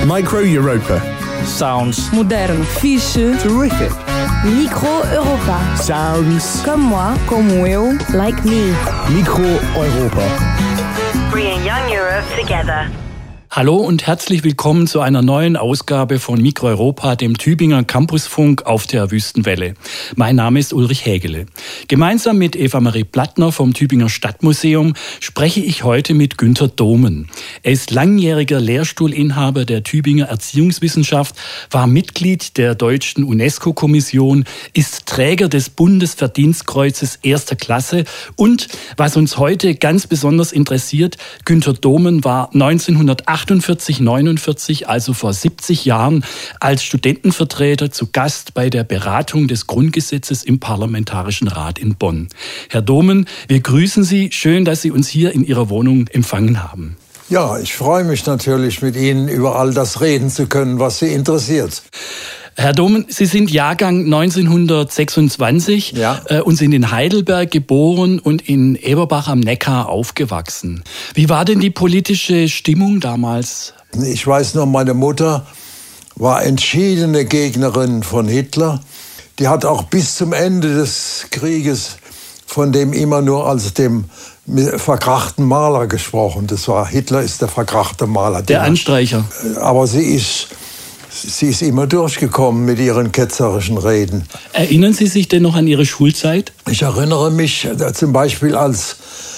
Micro Europa. Sounds Moderno. Fixe. Terrific. Micro Europa. Sounds. Comme moi. Como eu. Like me. Micro Europa. Bringing young Europe together. Hallo und herzlich willkommen zu einer neuen Ausgabe von Micro Europa, dem Tübinger Campusfunk auf der Wüstenwelle. Mein Name ist Ulrich Hägele. Gemeinsam mit Eva-Marie Plattner vom Tübinger Stadtmuseum spreche ich heute mit Günther Domen. Er ist langjähriger Lehrstuhlinhaber der Tübinger Erziehungswissenschaft, war Mitglied der deutschen UNESCO-Kommission, ist Träger des Bundesverdienstkreuzes erster Klasse und, was uns heute ganz besonders interessiert, Günther Domen war 1948/49, also vor 70 Jahren, als Studentenvertreter zu Gast bei der Beratung des Grundgesetzes im Parlamentarischen Rat in Bonn. Herr Domen, wir grüßen Sie. Schön, dass Sie uns hier in Ihrer Wohnung empfangen haben. Ja, ich freue mich natürlich, mit Ihnen über all das reden zu können, was Sie interessiert. Herr Domen, Sie sind Jahrgang 1926 und sind in Heidelberg geboren und in Eberbach am Neckar aufgewachsen. Wie war denn die politische Stimmung damals? Ich weiß nur, meine Mutter war entschiedene Gegnerin von Hitler. Die hat auch bis zum Ende des Krieges von dem immer nur als dem verkrachten Maler gesprochen. Das war, Hitler ist der verkrachte Maler. Der Anstreicher. Aber sie ist immer durchgekommen mit ihren ketzerischen Reden. Erinnern Sie sich denn noch an Ihre Schulzeit? Ich erinnere mich zum Beispiel, als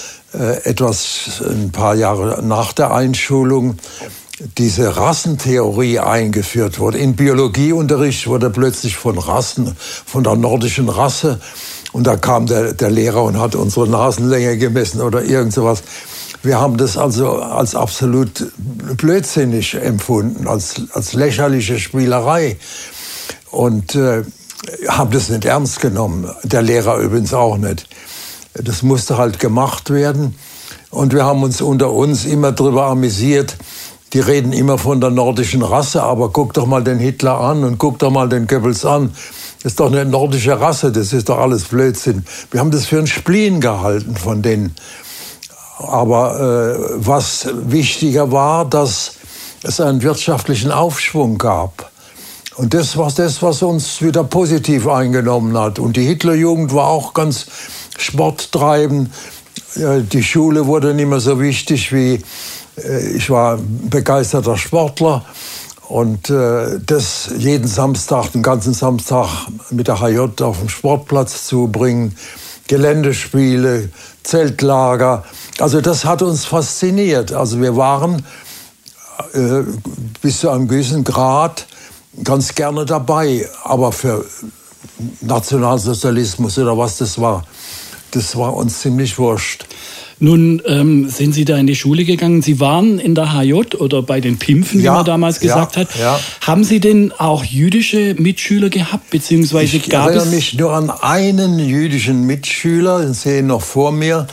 ein paar Jahre nach der Einschulung diese Rassentheorie eingeführt wurde. In Biologieunterricht wurde plötzlich von Rassen, von der nordischen Rasse, und da kam der Lehrer und hat unsere Nasenlänge gemessen oder irgend sowas. Wir haben das also als absolut blödsinnig empfunden, als lächerliche Spielerei, und haben das nicht ernst genommen. Der Lehrer übrigens auch nicht. Das musste halt gemacht werden, und wir haben uns unter uns immer drüber amüsiert. Die reden immer von der nordischen Rasse, aber guck doch mal den Hitler an und guck doch mal den Goebbels an. Das ist doch eine nordische Rasse, das ist doch alles Blödsinn. Wir haben das für ein Spleen gehalten von denen. Aber was wichtiger war, dass es einen wirtschaftlichen Aufschwung gab. Und das war das, was uns wieder positiv eingenommen hat. Und die Hitlerjugend war auch ganz sporttreibend. Die Schule wurde nicht mehr so wichtig wie... Ich war begeisterter Sportler, und das jeden Samstag, den ganzen Samstag mit der HJ auf den Sportplatz zu bringen, Geländespiele, Zeltlager, also das hat uns fasziniert. Also wir waren bis zu einem gewissen Grad ganz gerne dabei, aber für Nationalsozialismus oder was das war uns ziemlich wurscht. Nun sind Sie da in die Schule gegangen. Sie waren in der HJ oder bei den Pimpfen, wie man damals gesagt hat. Ja. Haben Sie denn auch jüdische Mitschüler gehabt, beziehungsweise Ich erinnere mich nur an einen jüdischen Mitschüler, den sehe ich noch vor mir,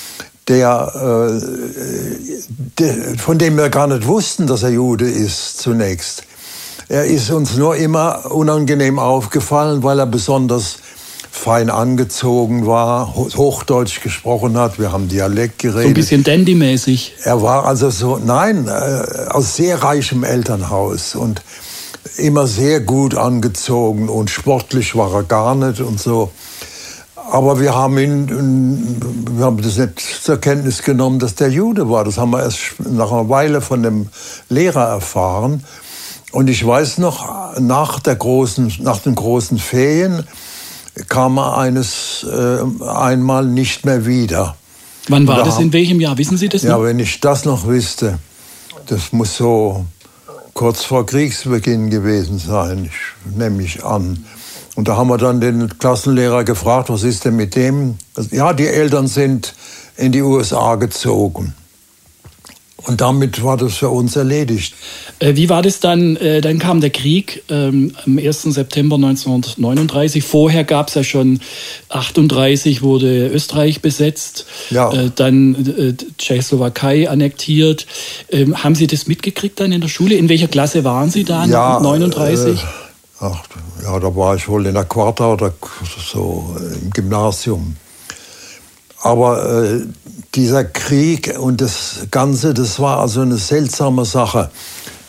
von dem wir gar nicht wussten, dass er Jude ist zunächst. Er ist uns nur immer unangenehm aufgefallen, weil er besonders fein angezogen war, Hochdeutsch gesprochen hat, wir haben Dialekt geredet. So ein bisschen Dandy-mäßig. Er war also aus sehr reichem Elternhaus und immer sehr gut angezogen, und sportlich war er gar nicht und so. Aber wir haben das nicht zur Kenntnis genommen, dass der Jude war. Das haben wir erst nach einer Weile von dem Lehrer erfahren. Und ich weiß noch, nach den großen Ferien kam er einmal nicht mehr wieder. Wann war das? In welchem Jahr? Wissen Sie das noch? Ja, wenn ich das noch wüsste. Das muss so kurz vor Kriegsbeginn gewesen sein, nehme ich an. Und da haben wir dann den Klassenlehrer gefragt, was ist denn mit dem? Ja, die Eltern sind in die USA gezogen. Und damit war das für uns erledigt. Wie war das dann? Dann kam der Krieg am 1. September 1939. Vorher gab es ja schon 1938 wurde Österreich besetzt, dann Tschechoslowakei annektiert. Haben Sie das mitgekriegt dann in der Schule? In welcher Klasse waren Sie da 1939? Da war ich wohl in der Quarta oder so im Gymnasium. Aber dieser Krieg und das Ganze, das war also eine seltsame Sache.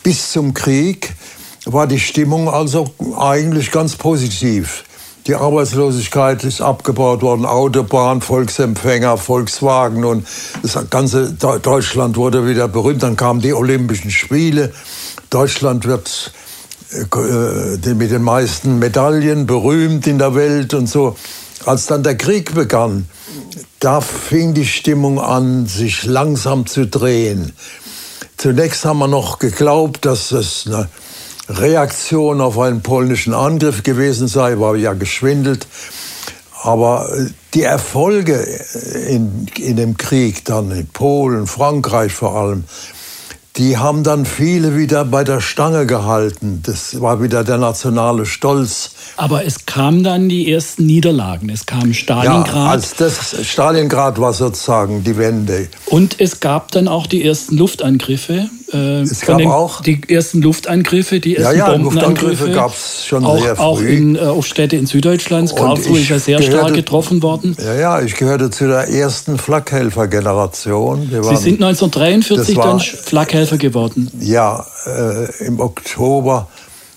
bis zum Krieg war die Stimmung also eigentlich ganz positiv. Die Arbeitslosigkeit ist abgebaut worden, Autobahn, Volksempfänger, Volkswagen und das ganze Deutschland wurde wieder berühmt. Dann kamen die Olympischen Spiele. Deutschland wird mit den meisten Medaillen berühmt in der Welt und so. Als dann der Krieg begann, da fing die Stimmung an, sich langsam zu drehen. Zunächst haben wir noch geglaubt, dass es eine Reaktion auf einen polnischen Angriff gewesen sei, war ja geschwindelt. Aber die Erfolge in dem Krieg, dann in Polen, Frankreich vor allem, die haben dann viele wieder bei der Stange gehalten. Das war wieder der nationale Stolz. Aber es kamen dann die ersten Niederlagen. Es kam Stalingrad. Ja, Stalingrad war sozusagen die Wende. Und es gab dann auch die ersten Luftangriffe. Es gab auch die ersten Luftangriffe, die ersten Bombenangriffe. Gab es schon auch, sehr früh. Auch auf Städte in Süddeutschland. Karlsruhe ist ja sehr stark getroffen worden. Ja, ich gehörte zu der ersten Flakhelfer-Generation. Sie sind 1943 dann Flakhelfer geworden. Ja, im Oktober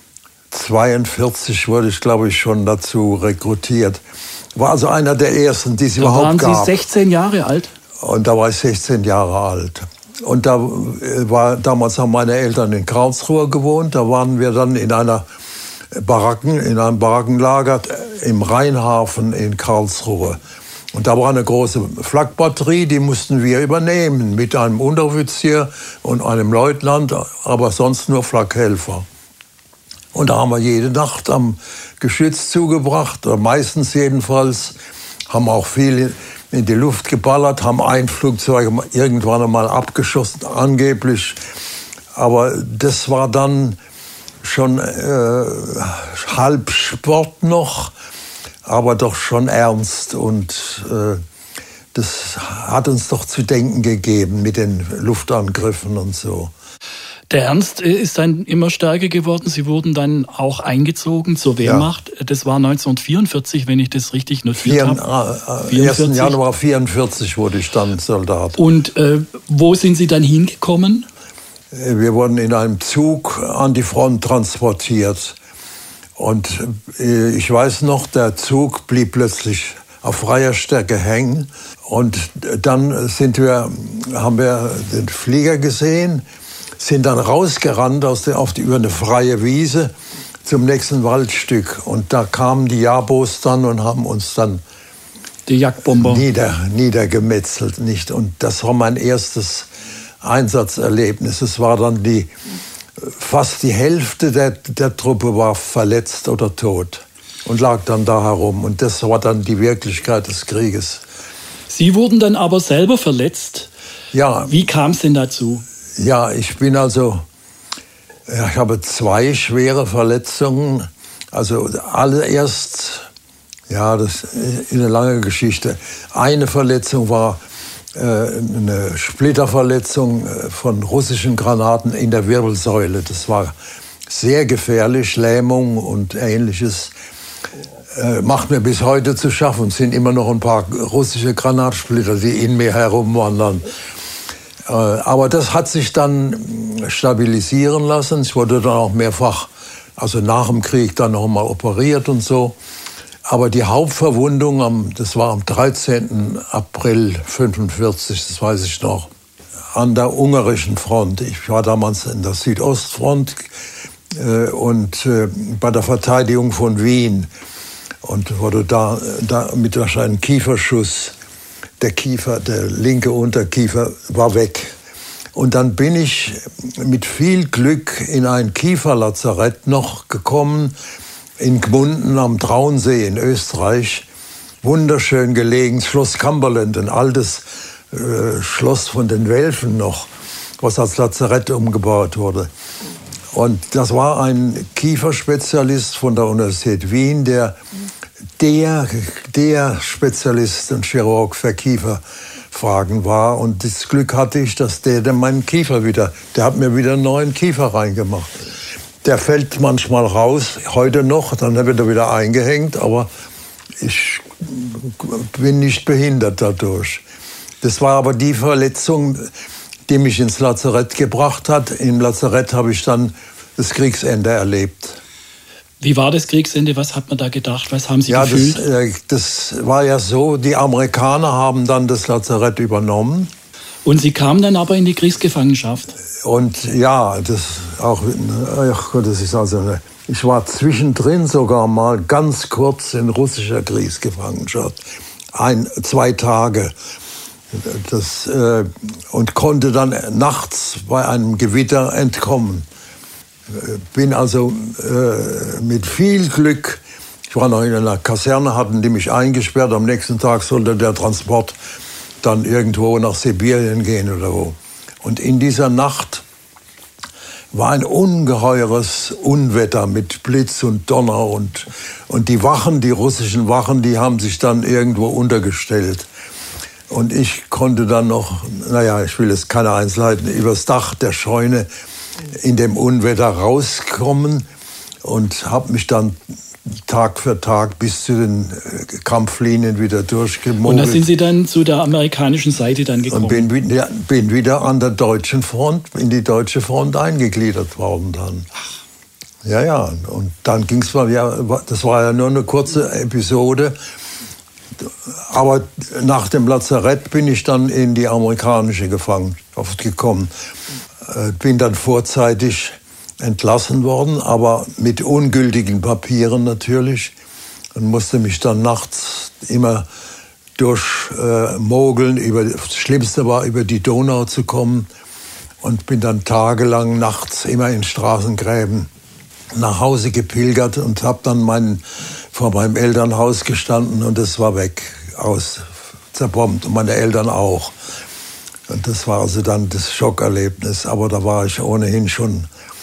1942 wurde ich, glaube ich, schon dazu rekrutiert. War also einer der ersten, die es überhaupt gab. Da waren Sie 16 Jahre alt? Und da war ich 16 Jahre alt. Und damals haben meine Eltern in Karlsruhe gewohnt. Da waren wir dann in einem Barackenlager im Rheinhafen in Karlsruhe. Und da war eine große Flakbatterie, die mussten wir übernehmen mit einem Unteroffizier und einem Leutnant, aber sonst nur Flakhelfer. Und da haben wir jede Nacht am Geschütz zugebracht, oder meistens jedenfalls, haben auch viel in die Luft geballert, haben ein Flugzeug irgendwann einmal abgeschossen, angeblich. Aber das war dann schon halb Sport noch, aber doch schon ernst. Und das hat uns doch zu denken gegeben mit den Luftangriffen und so. Der Ernst ist dann immer stärker geworden. Sie wurden dann auch eingezogen zur Wehrmacht. Ja. Das war 1944, wenn ich das richtig notiert habe. 1. Januar 1944 wurde ich dann Soldat. Und wo sind Sie dann hingekommen? Wir wurden in einem Zug an die Front transportiert. Und ich weiß noch, der Zug blieb plötzlich auf freier Strecke hängen. Und dann haben wir den Flieger gesehen, sind dann rausgerannt über eine freie Wiese zum nächsten Waldstück. Und da kamen die Jabos dann und haben uns dann die Jagdbomber niedergemetzelt. Nicht? Und das war mein erstes Einsatzerlebnis. Es war dann fast die Hälfte der Truppe war verletzt oder tot und lag dann da herum. Und das war dann die Wirklichkeit des Krieges. Sie wurden dann aber selber verletzt. Ja. Wie kam es denn dazu? Ja, ich habe 2 schwere Verletzungen. Also allererst, das ist eine lange Geschichte. Eine Verletzung war eine Splitterverletzung von russischen Granaten in der Wirbelsäule. Das war sehr gefährlich, Lähmung und Ähnliches. Macht mir bis heute zu schaffen. Es sind immer noch ein paar russische Granatsplitter, die in mir herumwandern. Aber das hat sich dann stabilisieren lassen. Ich wurde dann auch mehrfach, also nach dem Krieg, dann noch mal operiert und so. Aber die Hauptverwundung, das war am 13. April 1945, das weiß ich noch, an der ungarischen Front. Ich war damals in der Südostfront und bei der Verteidigung von Wien und wurde da mit einem Kieferschuss. Der linke Unterkiefer war weg. Und dann bin ich mit viel Glück in ein Kieferlazarett noch gekommen, in Gmunden am Traunsee in Österreich. Wunderschön gelegen, Schloss Cumberland, ein altes Schloss von den Welfen noch, was als Lazarett umgebaut wurde. Und das war ein Kieferspezialist von der Universität Wien, der Spezialist und Chirurg für Kieferfragen war. Und das Glück hatte ich, dass der meinen Kiefer der hat mir wieder einen neuen Kiefer reingemacht. Der fällt manchmal raus, heute noch, dann wird er wieder eingehängt, aber ich bin nicht behindert dadurch. Das war aber die Verletzung, die mich ins Lazarett gebracht hat. Im Lazarett habe ich dann das Kriegsende erlebt. Wie war das Kriegsende? Was hat man da gedacht? Was haben Sie gefühlt? Das war ja so, die Amerikaner haben dann das Lazarett übernommen. Und Sie kamen dann aber in die Kriegsgefangenschaft? Und ja, ich war zwischendrin sogar mal ganz kurz in russischer Kriegsgefangenschaft. 2 Tage. Und konnte dann nachts bei einem Gewitter entkommen. Bin also mit viel Glück, ich war noch in einer Kaserne, hatten die mich eingesperrt, am nächsten Tag sollte der Transport dann irgendwo nach Sibirien gehen oder wo. Und in dieser Nacht war ein ungeheures Unwetter mit Blitz und Donner und die Wachen, die russischen Wachen, die haben sich dann irgendwo untergestellt. Und ich konnte dann noch, ich will jetzt keine Einzelheiten, übers Dach der Scheune in dem Unwetter rauskommen und habe mich dann Tag für Tag bis zu den Kampflinien wieder durchgemogelt. Und da sind Sie dann zu der amerikanischen Seite dann gekommen? Und bin wieder an der deutschen Front, in die deutsche Front eingegliedert worden dann. Ja, und dann ging es mal, das war ja nur eine kurze Episode. Aber nach dem Lazarett bin ich dann in die amerikanische Gefangenschaft gekommen. Bin dann vorzeitig entlassen worden, aber mit ungültigen Papieren natürlich. Und musste mich dann nachts immer durchmogeln. Das Schlimmste war, über die Donau zu kommen. Und bin dann tagelang nachts immer in Straßengräben nach Hause gepilgert und habe dann vor meinem Elternhaus gestanden und es war weg, zerbombt und meine Eltern auch. Und das war also dann das Schockerlebnis. Aber da war ich ohnehin schon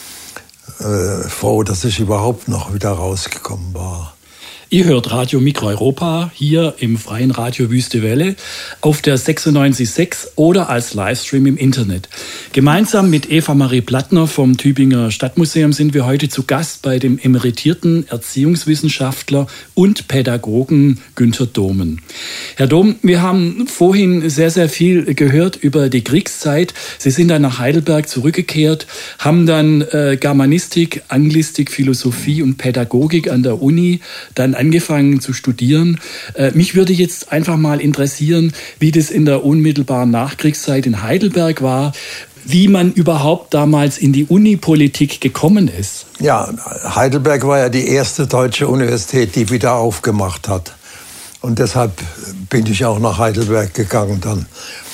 froh, dass ich überhaupt noch wieder rausgekommen war. Ihr hört Radio Mikro Europa hier im freien Radio Wüste Welle auf der 96.6 oder als Livestream im Internet. Gemeinsam mit Eva-Marie Plattner vom Tübinger Stadtmuseum sind wir heute zu Gast bei dem emeritierten Erziehungswissenschaftler und Pädagogen Günther Dohmen. Herr Dohmen, wir haben vorhin sehr, sehr viel gehört über die Kriegszeit. Sie sind dann nach Heidelberg zurückgekehrt, haben dann Germanistik, Anglistik, Philosophie und Pädagogik an der Uni dann angefangen zu studieren. Mich würde jetzt einfach mal interessieren, wie das in der unmittelbaren Nachkriegszeit in Heidelberg war, wie man überhaupt damals in die Unipolitik gekommen ist. Ja, Heidelberg war ja die erste deutsche Universität, die wieder aufgemacht hat. Und deshalb bin ich auch nach Heidelberg gegangen dann.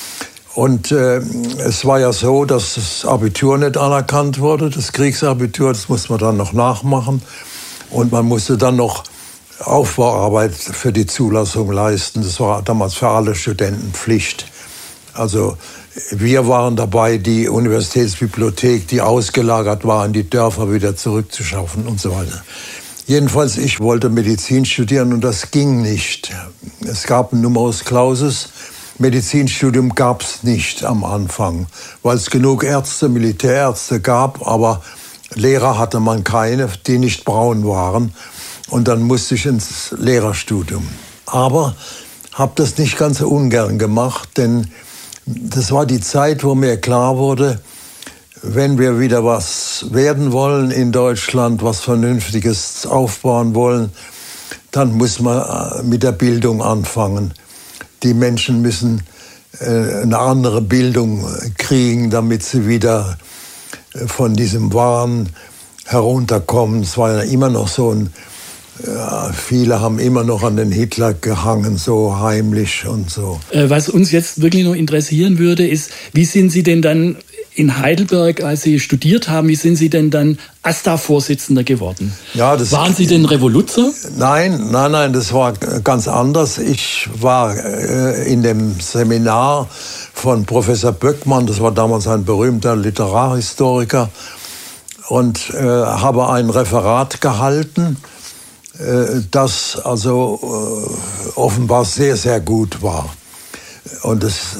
Und es war ja so, dass das Abitur nicht anerkannt wurde, das Kriegsabitur, das musste man dann noch nachmachen. Und man musste dann noch Aufbauarbeit für die Zulassung leisten. Das war damals für alle Studenten Pflicht. Also wir waren dabei, die Universitätsbibliothek, die ausgelagert war, in die Dörfer wieder zurückzuschaffen und so weiter. Jedenfalls, ich wollte Medizin studieren und das ging nicht. Es gab ein Numerus Clausus. Medizinstudium gab es nicht am Anfang, weil es genug Ärzte, Militärärzte gab, aber Lehrer hatte man keine, die nicht braun waren. Und dann musste ich ins Lehrerstudium. Aber habe das nicht ganz so ungern gemacht, denn das war die Zeit, wo mir klar wurde, wenn wir wieder was werden wollen in Deutschland, was Vernünftiges aufbauen wollen, dann muss man mit der Bildung anfangen. Die Menschen müssen eine andere Bildung kriegen, damit sie wieder von diesem Wahn herunterkommen. Es war ja immer noch so viele haben immer noch an den Hitler gehangen, so heimlich und so. Was uns jetzt wirklich noch interessieren würde, ist, wie sind Sie denn dann in Heidelberg, als Sie studiert haben, wie sind Sie denn dann AStA-Vorsitzender geworden? Ja, waren Sie denn Revoluzer? Nein, das war ganz anders. Ich war in dem Seminar von Professor Böckmann, das war damals ein berühmter Literarhistoriker, und habe ein Referat gehalten, das also offenbar sehr, sehr gut war. Und es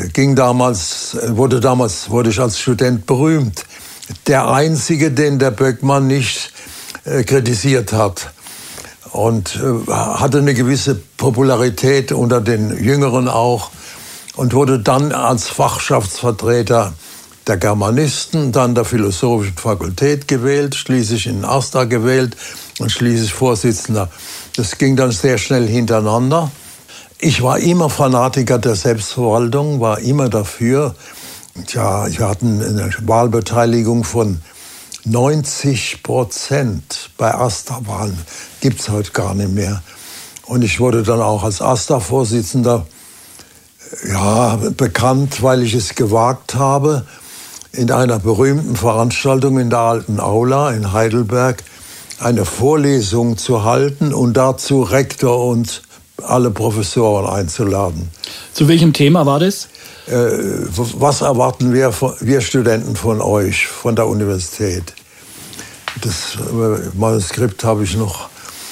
wurde ich als Student berühmt. Der einzige, den der Böckmann nicht kritisiert hat. Und hatte eine gewisse Popularität unter den Jüngeren auch. und wurde dann als Fachschaftsvertreter der Germanisten, dann der Philosophischen Fakultät gewählt, schließlich in AStA gewählt und schließlich Vorsitzender. Das ging dann sehr schnell hintereinander. Ich war immer Fanatiker der Selbstverwaltung, war immer dafür. Tja, wir hatten eine Wahlbeteiligung von 90% bei AStA-Wahlen. Gibt es heute gar nicht mehr. Und ich wurde dann auch als AStA-Vorsitzender bekannt, weil ich es gewagt habe, in einer berühmten Veranstaltung in der Alten Aula in Heidelberg eine Vorlesung zu halten und dazu Rektor und alle Professoren einzuladen. Zu welchem Thema war das? Was erwarten wir Studenten von euch, von der Universität? Das Manuskript habe ich noch.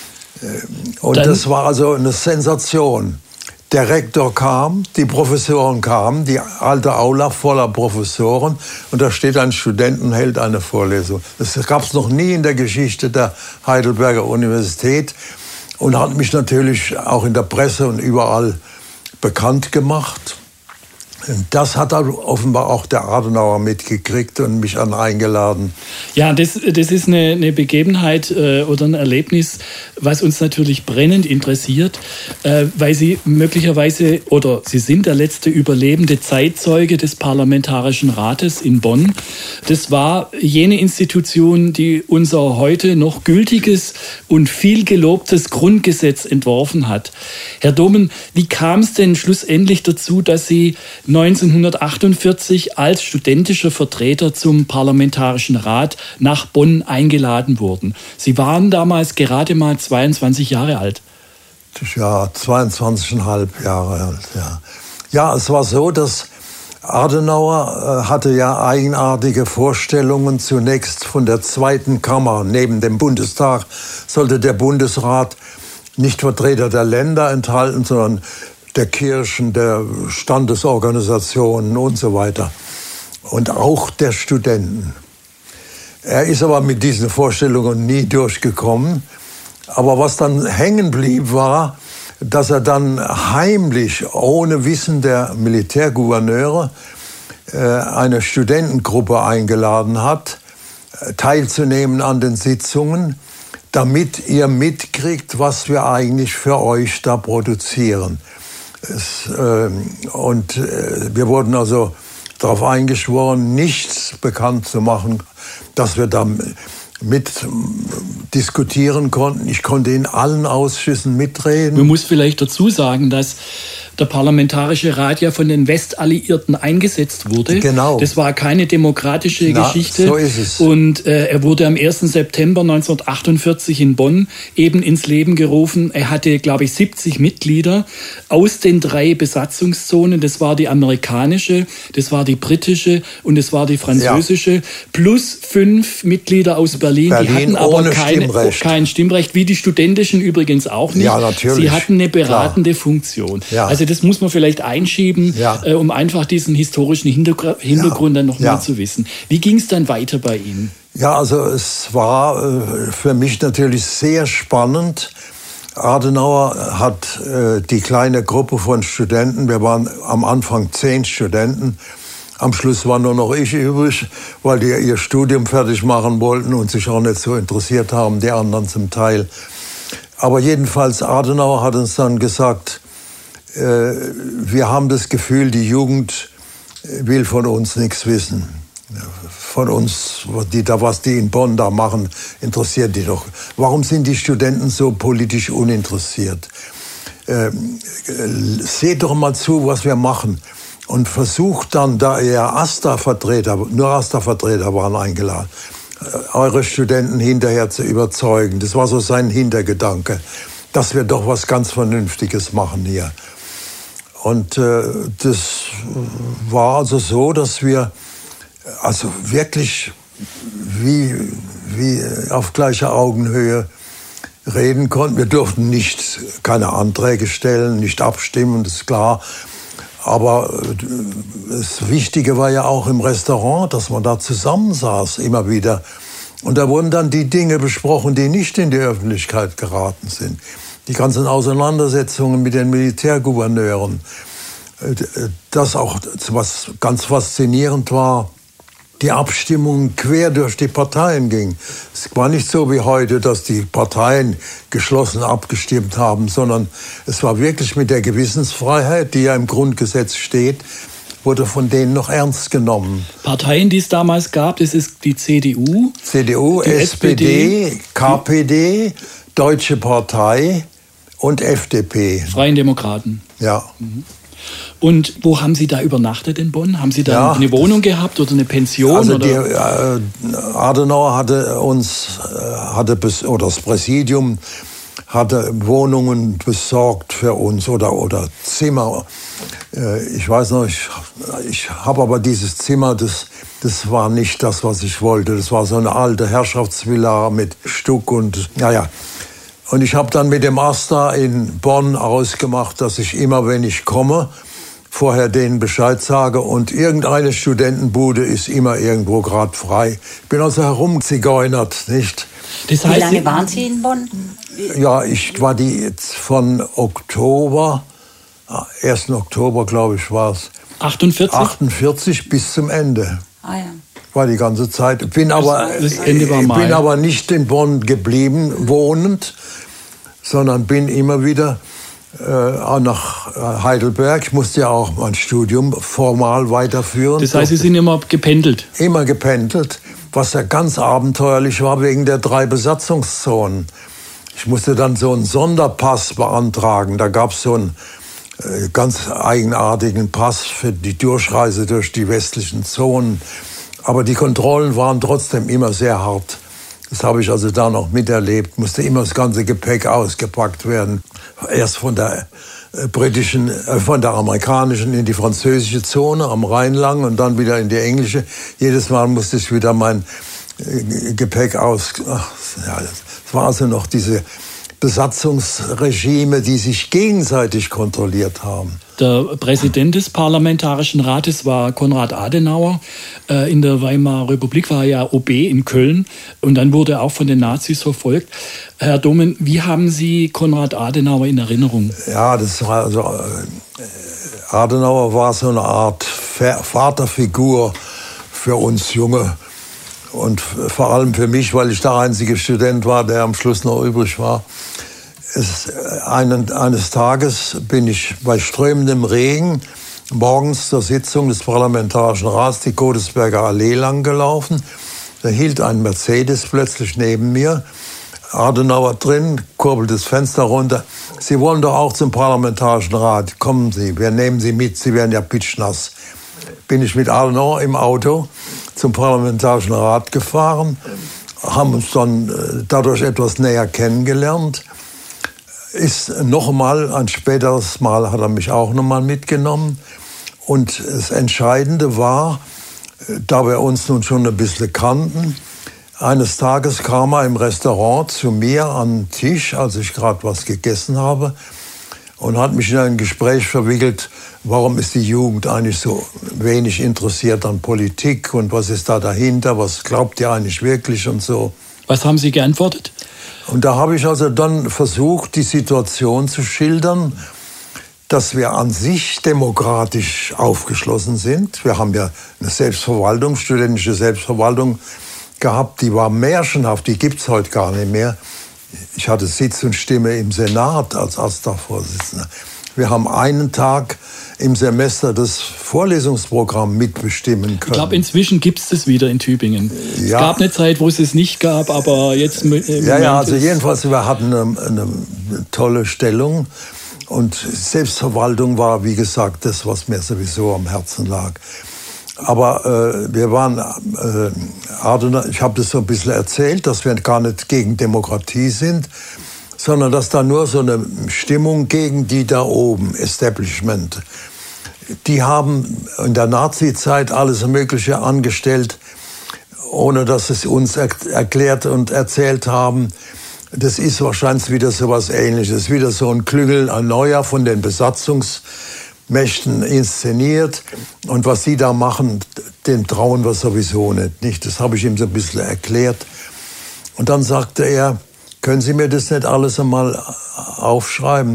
Und das war also eine Sensation. Der Rektor kam, die Professoren kamen, die alte Aula voller Professoren und da steht ein Student und hält eine Vorlesung. Das gab es noch nie in der Geschichte der Heidelberger Universität und hat mich natürlich auch in der Presse und überall bekannt gemacht. Das hat offenbar auch der Adenauer mitgekriegt und mich eingeladen. Ja, das ist eine Begebenheit oder ein Erlebnis, was uns natürlich brennend interessiert, weil Sie möglicherweise oder Sie sind der letzte überlebende Zeitzeuge des Parlamentarischen Rates in Bonn. Das war jene Institution, die unser heute noch gültiges und viel gelobtes Grundgesetz entworfen hat. Herr Domen, wie kam es denn schlussendlich dazu, dass Sie 1948 als studentischer Vertreter zum Parlamentarischen Rat nach Bonn eingeladen wurden? Sie waren damals gerade mal 22 Jahre alt. Ja, 22,5 Jahre alt, ja. Ja, es war so, dass Adenauer hatte ja eigenartige Vorstellungen zunächst von der zweiten Kammer. Neben dem Bundestag sollte der Bundesrat nicht Vertreter der Länder enthalten, sondern der Kirchen, der Standesorganisationen und so weiter. Und auch der Studenten. Er ist aber mit diesen Vorstellungen nie durchgekommen. Aber was dann hängen blieb, war, dass er dann heimlich, ohne Wissen der Militärgouverneure, eine Studentengruppe eingeladen hat, teilzunehmen an den Sitzungen, damit ihr mitkriegt, was wir eigentlich für euch da produzieren. Wir wurden also darauf eingeschworen, nichts bekannt zu machen, dass wir da mit diskutieren konnten. Ich konnte in allen Ausschüssen mitreden. Man muss vielleicht dazu sagen, dass der Parlamentarische Rat ja von den Westalliierten eingesetzt wurde. Genau. Das war keine demokratische Geschichte. So ist es. Und er wurde am 1. September 1948 in Bonn eben ins Leben gerufen. Er hatte, glaube ich, 70 Mitglieder aus den 3 Besatzungszonen. Das war die amerikanische, das war die britische und das war die französische. Ja. Plus 5 Mitglieder aus Berlin. Die hatten aber kein Stimmrecht, wie die studentischen übrigens auch nicht. Ja, natürlich. Sie hatten eine beratende Funktion. Ja. Also das muss man vielleicht einschieben, um einfach diesen historischen Hintergrund dann noch mal zu wissen. Wie ging es dann weiter bei Ihnen? Ja, also es war für mich natürlich sehr spannend. Adenauer hat die kleine Gruppe von Studenten, wir waren am Anfang 10 Studenten, am Schluss war nur noch ich übrig, weil die ihr Studium fertig machen wollten und sich auch nicht so interessiert haben, die anderen zum Teil. Aber jedenfalls, Adenauer hat uns dann gesagt, wir haben das Gefühl, die Jugend will von uns nichts wissen. Von uns, was die in Bonn da machen, interessiert die doch. Warum sind die Studenten so politisch uninteressiert? Seht doch mal zu, was wir machen. Und versucht dann, da ihr AStA-Vertreter, nur AStA-Vertreter waren eingeladen, eure Studenten hinterher zu überzeugen. Das war so sein Hintergedanke, dass wir doch was ganz Vernünftiges machen hier. Und das war also so, dass wir also wirklich wie auf gleicher Augenhöhe reden konnten. Wir durften keine Anträge stellen, nicht abstimmen, das ist klar. Aber das Wichtige war ja auch im Restaurant, dass man da zusammensaß, immer wieder. Und da wurden dann die Dinge besprochen, die nicht in die Öffentlichkeit geraten sind. Die ganzen Auseinandersetzungen mit den Militärgouverneuren. das auch, was ganz faszinierend war, die Abstimmung quer durch die Parteien ging. Es war nicht so wie heute, dass die Parteien geschlossen abgestimmt haben, sondern es war wirklich mit der Gewissensfreiheit, die ja im Grundgesetz steht, wurde von denen noch ernst genommen. Parteien, die es damals gab, das ist die CDU, die SPD, KPD, Deutsche Partei und FDP. Freien Demokraten. Ja. Und wo haben Sie da übernachtet in Bonn? Haben Sie da eine Wohnung gehabt oder eine Pension? Also oder? Adenauer hatte das Präsidium hatte Wohnungen besorgt für uns oder Zimmer. Ich weiß noch, ich habe aber dieses Zimmer, das war nicht das, was ich wollte. Das war so eine alte Herrschaftsvilla mit Stuck und naja. Und ich habe dann mit dem Asta in Bonn ausgemacht, dass ich immer, wenn ich komme, vorher denen Bescheid sage und irgendeine Studentenbude ist immer irgendwo gerade frei. Ich bin also herumzigeunert, nicht? Das heißt, wie lange waren Sie in Bonn? Ja, ich war jetzt von Oktober, 1. Oktober, glaube ich, war es. 48 bis zum Ende. Ah ja. War die ganze Zeit. Das Ende war Mai. Bin aber nicht in Bonn geblieben, wohnend, sondern bin immer wieder nach Heidelberg. Ich musste ja auch mein Studium formal weiterführen. Das heißt, Sie sind immer gependelt? Immer gependelt, was ja ganz abenteuerlich war wegen der 3 Besatzungszonen. Ich musste dann so einen Sonderpass beantragen. Da gab es so einen ganz eigenartigen Pass für die Durchreise durch die westlichen Zonen. Aber die Kontrollen waren trotzdem immer sehr hart. Das habe ich also da noch miterlebt. Musste immer das ganze Gepäck ausgepackt werden. Erst von der amerikanischen in die französische Zone am Rhein lang und dann wieder in die englische. Jedes Mal musste ich wieder mein Gepäck das war also noch diese Besatzungsregime, die sich gegenseitig kontrolliert haben. Der Präsident des Parlamentarischen Rates war Konrad Adenauer. In der Weimarer Republik war er ja OB in Köln und dann wurde er auch von den Nazis verfolgt. Herr Domen, wie haben Sie Konrad Adenauer in Erinnerung? Ja, das war also Adenauer war so eine Art Vaterfigur für uns Junge und vor allem für mich, weil ich der einzige Student war, der am Schluss noch übrig war. Eines Tages bin ich bei strömendem Regen morgens zur Sitzung des Parlamentarischen Rats die Godesberger Allee lang gelaufen. Da hielt ein Mercedes plötzlich neben mir. Adenauer drin, kurbelt das Fenster runter. Sie wollen doch auch zum Parlamentarischen Rat. Kommen Sie, wir nehmen Sie mit, Sie werden ja pitschnass. Bin ich mit Adenauer im Auto zum Parlamentarischen Rat gefahren, haben uns dann dadurch etwas näher kennengelernt. Ein späteres Mal hat er mich auch nochmal mitgenommen. Und das Entscheidende war, da wir uns nun schon ein bisschen kannten, eines Tages kam er im Restaurant zu mir an den Tisch, als ich gerade was gegessen habe, und hat mich in ein Gespräch verwickelt, warum ist die Jugend eigentlich so wenig interessiert an Politik und was ist da dahinter, was glaubt ihr eigentlich wirklich und so. Was haben Sie geantwortet? Und da habe ich also dann versucht, die Situation zu schildern, dass wir an sich demokratisch aufgeschlossen sind. Wir haben ja eine Selbstverwaltung, studentische Selbstverwaltung gehabt, die war märchenhaft, die gibt es heute gar nicht mehr. Ich hatte Sitz und Stimme im Senat als AStA-Vorsitzender. Wir haben einen Tag im Semester das Vorlesungsprogramm mitbestimmen können. Ich glaube, inzwischen gibt es das wieder in Tübingen. Ja. Es gab eine Zeit, wo es es nicht gab, aber jetzt also jedenfalls, wir hatten eine tolle Stellung. Und Selbstverwaltung war, wie gesagt, das, was mir sowieso am Herzen lag. Aber wir waren, ich habe das so ein bisschen erzählt, dass wir gar nicht gegen Demokratie sind, sondern dass da nur so eine Stimmung gegen die da oben, Establishment. Die haben in der Nazi-Zeit alles Mögliche angestellt, ohne dass es uns erklärt und erzählt haben. Das ist wahrscheinlich wieder so was Ähnliches, wieder so ein Klüngel, ein neuer von den Besatzungsmächten inszeniert. Und was sie da machen, den trauen wir sowieso nicht. Das habe ich ihm so ein bisschen erklärt. Und dann sagte er, können Sie mir das nicht alles einmal aufschreiben?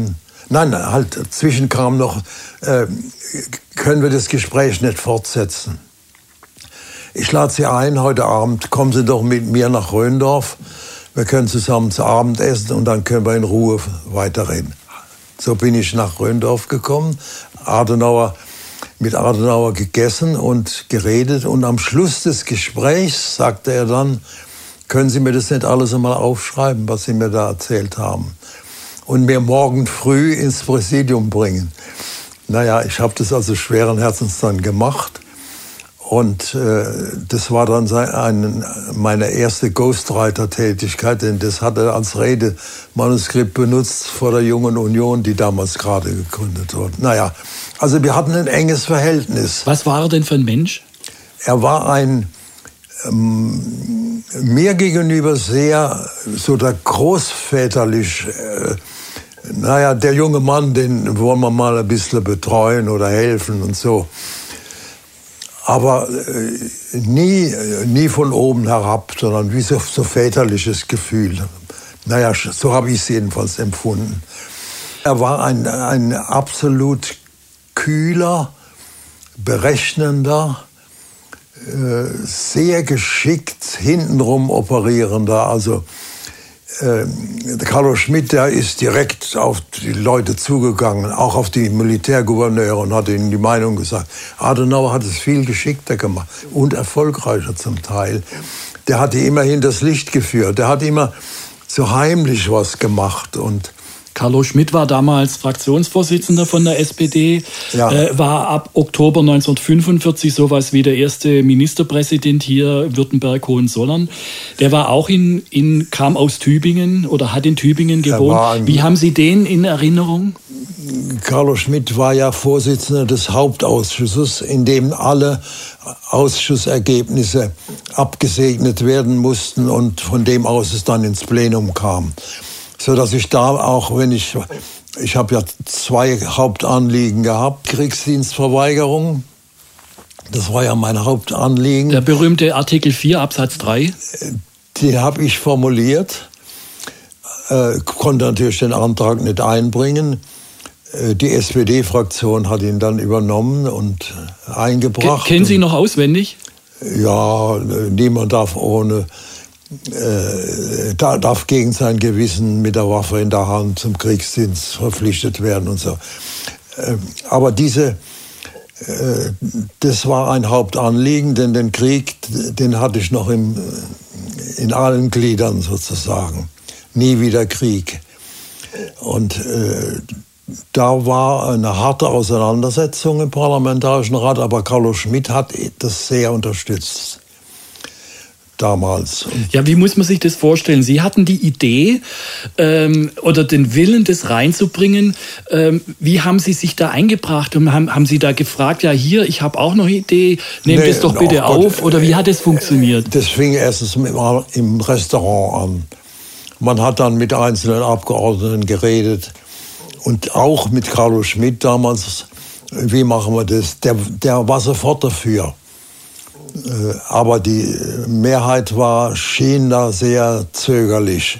Nein, halt, dazwischen kam noch, können wir das Gespräch nicht fortsetzen. Ich lade Sie ein, heute Abend, kommen Sie doch mit mir nach Rhöndorf. Wir können zusammen zu Abend essen und dann können wir in Ruhe weiterreden. So bin ich nach Rhöndorf gekommen, mit Adenauer gegessen und geredet. Und am Schluss des Gesprächs sagte er dann, können Sie mir das nicht alles einmal aufschreiben, was Sie mir da erzählt haben? Und mir morgen früh ins Präsidium bringen. Naja, ich habe das also schweren Herzens dann gemacht. Und das war dann meine erste Ghostwriter-Tätigkeit, denn das hat er als Redemanuskript benutzt vor der Jungen Union, die damals gerade gegründet wurde. Naja, also wir hatten ein enges Verhältnis. Was war er denn für ein Mensch? Er war ein mir gegenüber sehr so der großväterlich, der junge Mann, den wollen wir mal ein bisschen betreuen oder helfen und so. Aber nie von oben herab, sondern wie so väterliches Gefühl. Naja, so habe ich es jedenfalls empfunden. Er war ein absolut kühler, berechnender, sehr geschickt hintenrum operierender. Also Carlo Schmitt, der ist direkt auf die Leute zugegangen, auch auf die Militärgouverneure und hat ihnen die Meinung gesagt. Adenauer hat es viel geschickter gemacht und erfolgreicher zum Teil. Der hat die immer hinters Licht geführt. Der hat immer so heimlich was gemacht. Und Carlo Schmitt war damals Fraktionsvorsitzender von der SPD, war ab Oktober 1945 sowas wie der erste Ministerpräsident hier Württemberg Hohenzollern. Der war auch kam aus Tübingen oder hat in Tübingen gewohnt. Wie haben Sie den in Erinnerung? Carlo Schmitt war ja Vorsitzender des Hauptausschusses, in dem alle Ausschussergebnisse abgesegnet werden mussten und von dem aus es dann ins Plenum kam. So dass ich da auch, ich habe ja 2 Hauptanliegen gehabt, Kriegsdienstverweigerung, das war ja mein Hauptanliegen. Der berühmte Artikel 4 Absatz 3? Den habe ich formuliert, konnte natürlich den Antrag nicht einbringen. Die SPD-Fraktion hat ihn dann übernommen und eingebracht. Kennen Sie ihn noch auswendig? Ja, niemand darf darf gegen sein Gewissen mit der Waffe in der Hand zum Kriegsdienst verpflichtet werden und so. Aber das war ein Hauptanliegen, denn den Krieg, den hatte ich noch in allen Gliedern sozusagen. Nie wieder Krieg. Und da war eine harte Auseinandersetzung im Parlamentarischen Rat, aber Carlo Schmitt hat das sehr unterstützt. Damals. Ja, wie muss man sich das vorstellen? Sie hatten die Idee oder den Willen, das reinzubringen. Wie haben Sie sich da eingebracht? Und haben Sie da gefragt, ja hier, ich habe auch noch eine Idee, nehmt es doch bitte auf? Oder wie hat es funktioniert? Das fing erstens im Restaurant an. Man hat dann mit einzelnen Abgeordneten geredet und auch mit Carlo Schmitt damals, wie machen wir das? Der war sofort dafür. Aber die Mehrheit schien da sehr zögerlich.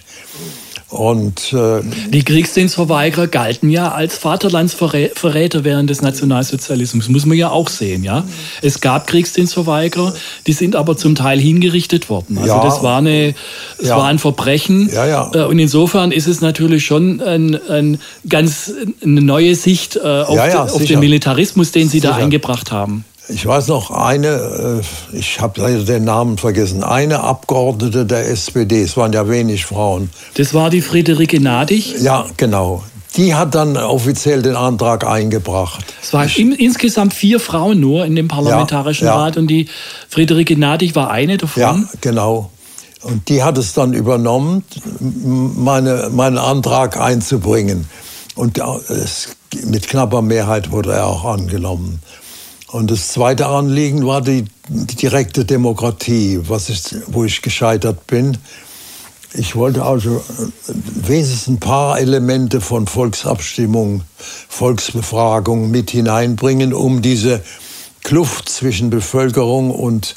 Und die Kriegsdienstverweigerer galten ja als Vaterlandsverräter während des Nationalsozialismus, muss man ja auch sehen, ja. Es gab Kriegsdienstverweigerer, die sind aber zum Teil hingerichtet worden. Also das war war ein Verbrechen. Ja, ja. Und insofern ist es natürlich schon eine neue Sicht auf den Militarismus, den Sie da eingebracht haben. Ich weiß noch ich habe leider den Namen vergessen, eine Abgeordnete der SPD, es waren ja wenig Frauen. Das war die Friederike Nadig? Ja, genau. Die hat dann offiziell den Antrag eingebracht. Es waren insgesamt 4 Frauen nur in dem Parlamentarischen Rat und die Friederike Nadig war eine davon? Ja, genau. Und die hat es dann übernommen, meinen Antrag einzubringen. Und mit knapper Mehrheit wurde er auch angenommen. Und das zweite Anliegen war die direkte Demokratie, wo ich gescheitert bin. Ich wollte also wenigstens ein paar Elemente von Volksabstimmung, Volksbefragung mit hineinbringen, um diese Kluft zwischen Bevölkerung und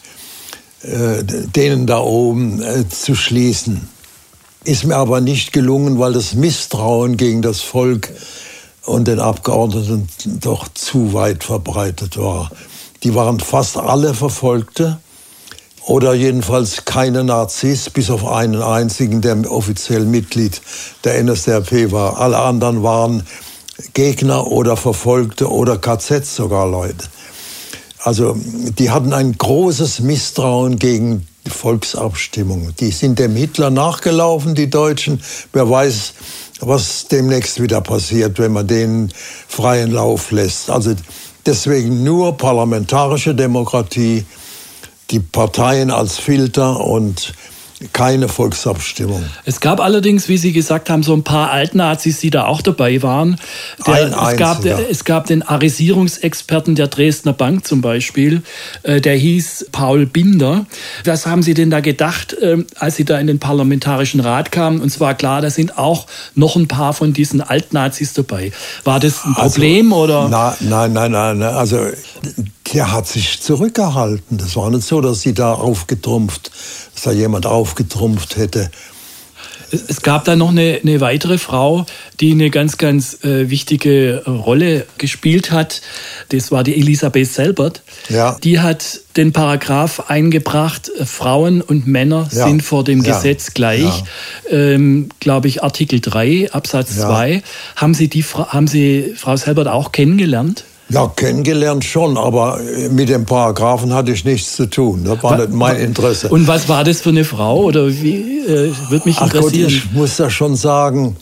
denen da oben zu schließen. Ist mir aber nicht gelungen, weil das Misstrauen gegen das Volk und den Abgeordneten doch zu weit verbreitet war. Die waren fast alle Verfolgte oder jedenfalls keine Nazis, bis auf einen einzigen, der offiziell Mitglied der NSDAP war. Alle anderen waren Gegner oder Verfolgte oder KZ sogar Leute. Also die hatten ein großes Misstrauen gegen die Volksabstimmung. Die sind dem Hitler nachgelaufen, die Deutschen. Wer weiß, was demnächst wieder passiert, wenn man denen freien Lauf lässt. Also deswegen nur parlamentarische Demokratie, die Parteien als Filter und keine Volksabstimmung. Es gab allerdings, wie Sie gesagt haben, so ein paar Altnazis, die da auch dabei waren. Es gab den Arisierungsexperten der Dresdner Bank zum Beispiel, der hieß Paul Binder. Was haben Sie denn da gedacht, als Sie da in den Parlamentarischen Rat kamen? Und zwar klar, da sind auch noch ein paar von diesen Altnazis dabei. War das ein Problem oder? Nein. Also der hat sich zurückgehalten. Das war nicht so, dass da jemand aufgetrumpft hätte. Es gab da noch eine weitere Frau, die eine ganz, ganz wichtige Rolle gespielt hat. Das war die Elisabeth Selbert. Ja. Die hat den Paragraph eingebracht, Frauen und Männer sind vor dem Gesetz gleich. Ja. Glaube ich, Artikel 3, Absatz 2. Haben Sie Frau Selbert auch kennengelernt? Ja, kennengelernt schon, aber mit dem Paragraphen hatte ich nichts zu tun. Das war nicht mein Interesse. Und was war das für eine Frau? Oder wie würde mich interessieren? Ich muss ja schon sagen,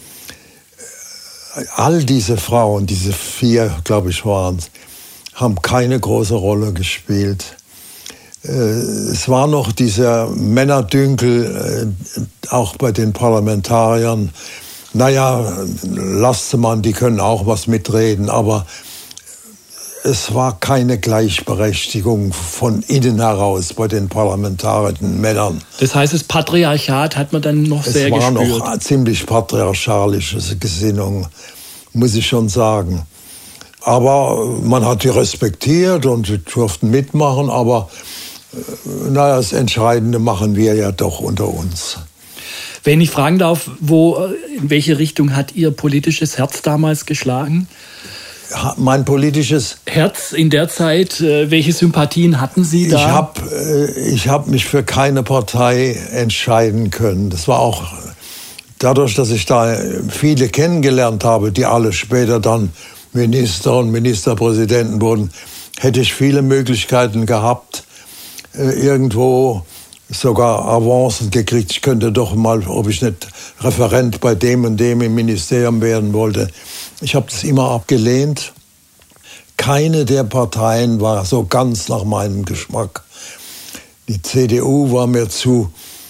all diese Frauen, diese 4, glaube ich, waren es, haben keine große Rolle gespielt. Es war noch dieser Männerdünkel, auch bei den Parlamentariern. Naja, lasst sie mal, die können auch was mitreden, aber es war keine Gleichberechtigung von innen heraus bei den parlamentarischen Männern. Das heißt, das Patriarchat hat man dann noch sehr gespürt? Es war noch eine ziemlich patriarchalische Gesinnung, muss ich schon sagen. Aber man hat die respektiert und sie durften mitmachen, aber das Entscheidende machen wir ja doch unter uns. Wenn ich fragen darf, in welche Richtung hat Ihr politisches Herz damals geschlagen? Mein politisches Herz in der Zeit, welche Sympathien hatten Sie da? Ich hab mich für keine Partei entscheiden können. Das war auch dadurch, dass ich da viele kennengelernt habe, die alle später dann Minister und Ministerpräsidenten wurden, hätte ich viele Möglichkeiten gehabt, irgendwo sogar Avancen gekriegt. Ich könnte doch mal, ob ich nicht Referent bei dem und dem im Ministerium werden wollte. Ich habe das immer abgelehnt. Keine der Parteien war so ganz nach meinem Geschmack. Die CDU war mir zu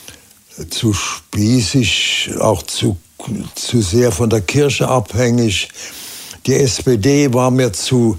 spießig, auch zu sehr von der Kirche abhängig. Die SPD war mir zu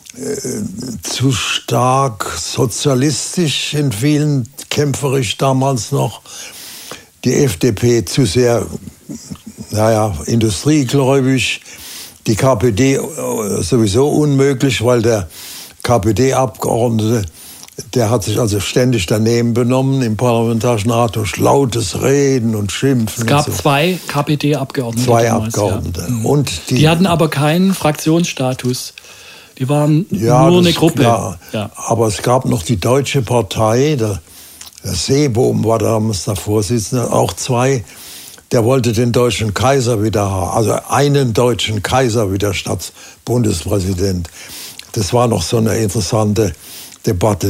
stark sozialistisch in vielen, kämpferisch damals noch. Die FDP zu sehr, industriegläubig. Die KPD sowieso unmöglich, weil der KPD-Abgeordnete, der hat sich also ständig daneben benommen im Parlamentarischen Rat durch lautes Reden und Schimpfen. Es gab 2 KPD-Abgeordnete. 2 Abgeordnete. Ja. Und die hatten aber keinen Fraktionsstatus. Die waren nur eine Gruppe. Ja. Aber es gab noch die Deutsche Partei, der Seebohm war damals der Vorsitzende, auch 2. Der wollte den deutschen Kaiser wieder haben, also einen deutschen Kaiser wieder statt Bundespräsident. Das war noch so eine interessante Debatte,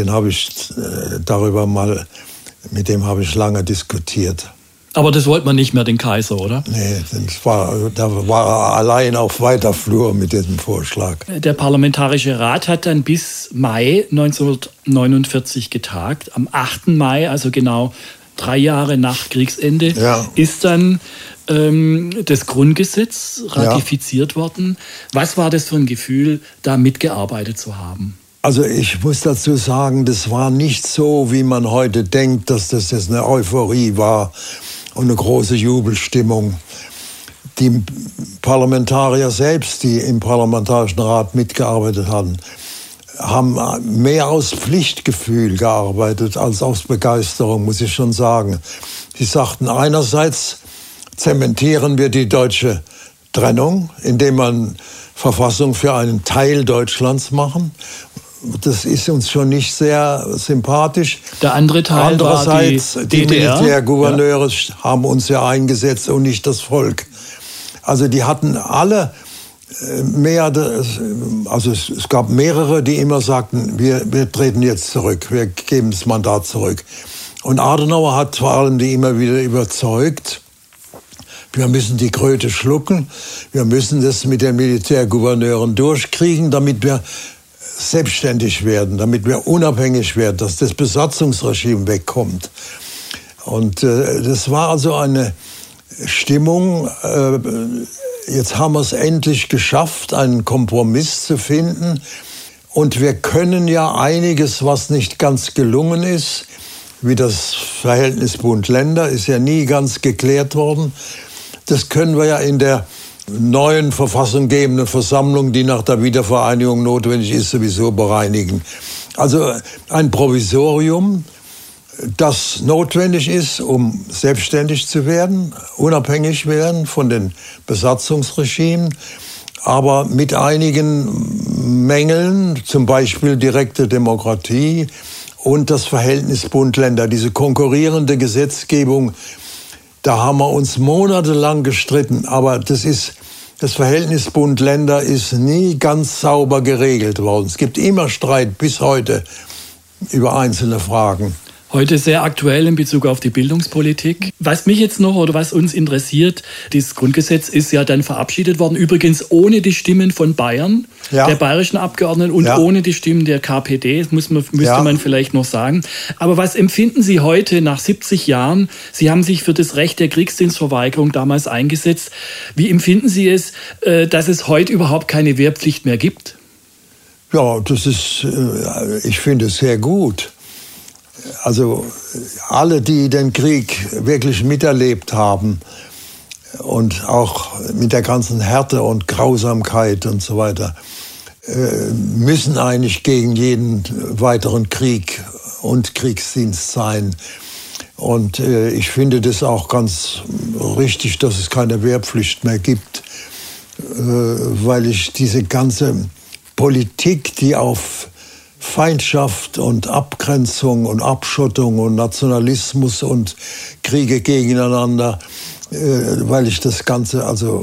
mit dem habe ich lange diskutiert. Aber das wollte man nicht mehr, den Kaiser, oder? Nee, da war er allein auf weiter Flur mit diesem Vorschlag. Der Parlamentarische Rat hat dann bis Mai 1949 getagt. Am 8. Mai, also genau 3 Jahre nach Kriegsende, ist dann das Grundgesetz ratifiziert worden. Was war das für ein Gefühl, da mitgearbeitet zu haben? Also ich muss dazu sagen, das war nicht so, wie man heute denkt, dass das jetzt eine Euphorie war und eine große Jubelstimmung. Die Parlamentarier selbst, die im Parlamentarischen Rat mitgearbeitet haben mehr aus Pflichtgefühl gearbeitet als aus Begeisterung, muss ich schon sagen. Sie sagten, einerseits zementieren wir die deutsche Trennung, indem man Verfassung für einen Teil Deutschlands machen. Das ist uns schon nicht sehr sympathisch. Der andere Teil andererseits, war die DDR. Die Militärgouverneure haben uns ja eingesetzt und nicht das Volk. Also die hatten alle es gab mehrere, die immer sagten, wir treten jetzt zurück, wir geben das Mandat zurück. Und Adenauer hat vor allem die immer wieder überzeugt, wir müssen die Kröte schlucken, wir müssen das mit den Militärgouverneuren durchkriegen, damit wir selbstständig werden, damit wir unabhängig werden, dass das Besatzungsregime wegkommt. Und das war also eine Stimmung, jetzt haben wir es endlich geschafft, einen Kompromiss zu finden. Und wir können ja einiges, was nicht ganz gelungen ist, wie das Verhältnis Bund-Länder, ist ja nie ganz geklärt worden. Das können wir ja in der neuen verfassunggebenden Versammlung, die nach der Wiedervereinigung notwendig ist, sowieso bereinigen. Also ein Provisorium, das notwendig ist, um selbstständig zu werden, unabhängig werden von den Besatzungsregimen, aber mit einigen Mängeln, zum Beispiel direkte Demokratie und das Verhältnis Bund-Länder, diese konkurrierende Gesetzgebung. Da haben wir uns monatelang gestritten, aber das Verhältnis Bund-Länder ist nie ganz sauber geregelt worden. Es gibt immer Streit bis heute über einzelne Fragen. Heute sehr aktuell in Bezug auf die Bildungspolitik. Was mich jetzt noch oder was uns interessiert, das Grundgesetz ist ja dann verabschiedet worden, übrigens ohne die Stimmen von Bayern, der bayerischen Abgeordneten und ohne die Stimmen der KPD, das müsste man vielleicht noch sagen. Aber was empfinden Sie heute nach 70 Jahren? Sie haben sich für das Recht der Kriegsdienstverweigerung damals eingesetzt. Wie empfinden Sie es, dass es heute überhaupt keine Wehrpflicht mehr gibt? Ja, ich finde es sehr gut. Also alle, die den Krieg wirklich miterlebt haben und auch mit der ganzen Härte und Grausamkeit und so weiter, müssen eigentlich gegen jeden weiteren Krieg und Kriegsdienst sein. Und ich finde das auch ganz richtig, dass es keine Wehrpflicht mehr gibt, weil ich diese ganze Politik, die auf Feindschaft und Abgrenzung und Abschottung und Nationalismus und Kriege gegeneinander, weil ich das Ganze also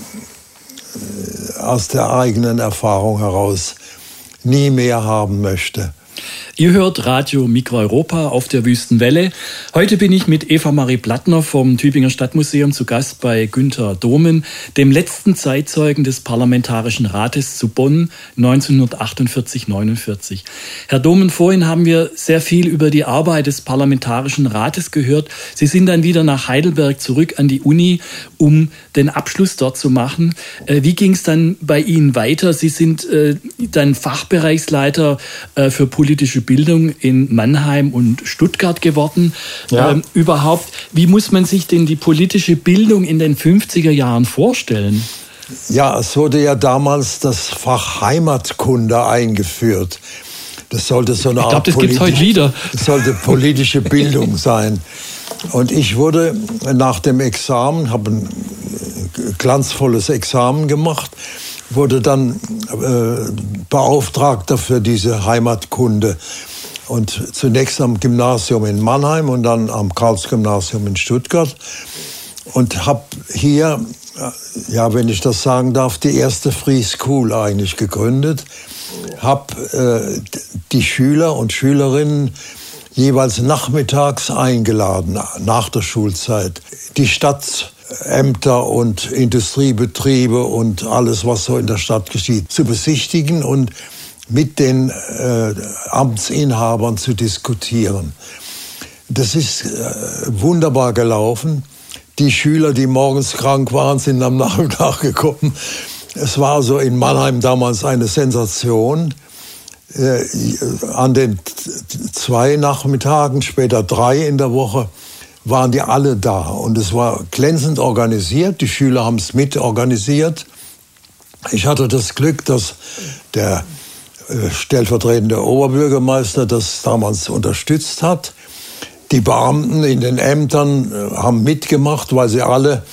aus der eigenen Erfahrung heraus nie mehr haben möchte. Ihr hört Radio Mikroeuropa auf der Wüstenwelle. Heute bin ich mit Eva-Marie Plattner vom Tübinger Stadtmuseum zu Gast bei Günter Domen, dem letzten Zeitzeugen des Parlamentarischen Rates zu Bonn 1948-49. Herr Domen, vorhin haben wir sehr viel über die Arbeit des Parlamentarischen Rates gehört. Sie sind dann wieder nach Heidelberg zurück an die Uni, um den Abschluss dort zu machen. Wie ging es dann bei Ihnen weiter? Sie sind dann Fachbereichsleiter für politische Bildung in Mannheim und Stuttgart geworden. Ja. Überhaupt, wie muss man sich denn die politische Bildung in den 50er Jahren vorstellen? Ja, es wurde ja damals das Fach Heimatkunde eingeführt. Das sollte so eine Art das sollte politische Bildung sein. Und ich wurde nach dem Examen, habe ein glanzvolles Examen gemacht, wurde dann Beauftragter für diese Heimatkunde. Und zunächst am Gymnasium in Mannheim und dann am Karls-Gymnasium in Stuttgart. Und habe hier, ja, wenn ich das sagen darf, die erste Free School eigentlich gegründet. Habe die Schüler und Schülerinnen jeweils nachmittags eingeladen, nach der Schulzeit. Die Stadtämter und Industriebetriebe und alles, was so in der Stadt geschieht, zu besichtigen und mit den Amtsinhabern zu diskutieren. Das ist wunderbar gelaufen. Die Schüler, die morgens krank waren, sind am Nachmittag gekommen. Es war so in Mannheim damals eine Sensation. An den 2 Nachmittagen, später 3 in der Woche, waren die alle da. Und es war glänzend organisiert. Die Schüler haben es mit organisiert. Ich hatte das Glück, dass der stellvertretende Oberbürgermeister das damals unterstützt hat. Die Beamten in den Ämtern haben mitgemacht, weil sie alle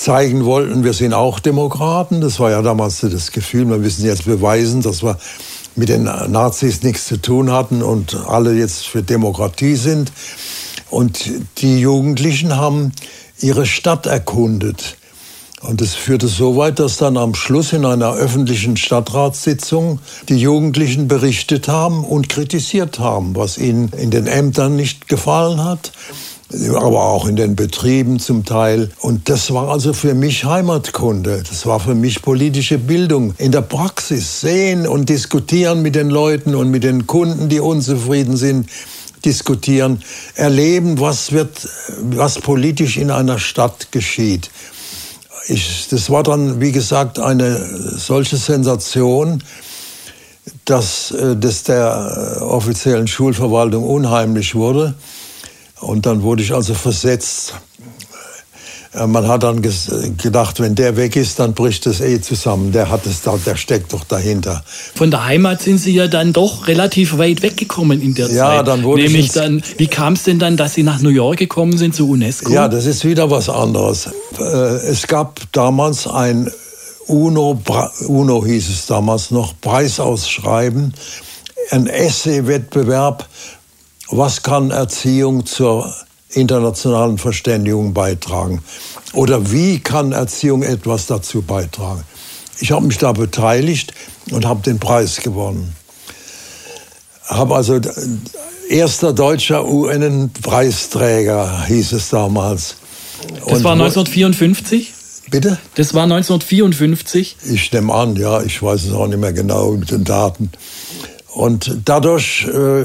zeigen wollten, wir sind auch Demokraten. Das war ja damals das Gefühl, wir müssen jetzt beweisen, dass wir mit den Nazis nichts zu tun hatten und alle jetzt für Demokratie sind. Und die Jugendlichen haben ihre Stadt erkundet. Und es führte so weit, dass dann am Schluss in einer öffentlichen Stadtratssitzung die Jugendlichen berichtet haben und kritisiert haben, was ihnen in den Ämtern nicht gefallen hat, aber auch in den Betrieben zum Teil. Und das war also für mich Heimatkunde. Das war für mich politische Bildung. In der Praxis sehen und diskutieren mit den Leuten und mit den Kunden, die unzufrieden sind, diskutieren, erleben, was politisch in einer Stadt geschieht. Das war dann, wie gesagt, eine solche Sensation, dass das der offiziellen Schulverwaltung unheimlich wurde. Und dann wurde ich also versetzt. Man hat dann gedacht, wenn der weg ist, dann bricht das zusammen. Der steckt doch dahinter. Von der Heimat sind Sie ja dann doch relativ weit weggekommen in der Zeit. Ja, dann wurde wie kam es denn dann, dass Sie nach New York gekommen sind, zu UNESCO? Ja, das ist wieder was anderes. Es gab damals ein UNO hieß es damals noch, Preisausschreiben, ein Essay-Wettbewerb, was kann Erziehung zur internationalen Verständigung beitragen? Oder wie kann Erziehung etwas dazu beitragen? Ich habe mich da beteiligt und habe den Preis gewonnen. Habe also erster deutscher UN-Preisträger, hieß es damals. Das war 1954? Bitte? Das war 1954? Ich nehme an, ja. Ich weiß es auch nicht mehr genau mit den Daten. Und dadurch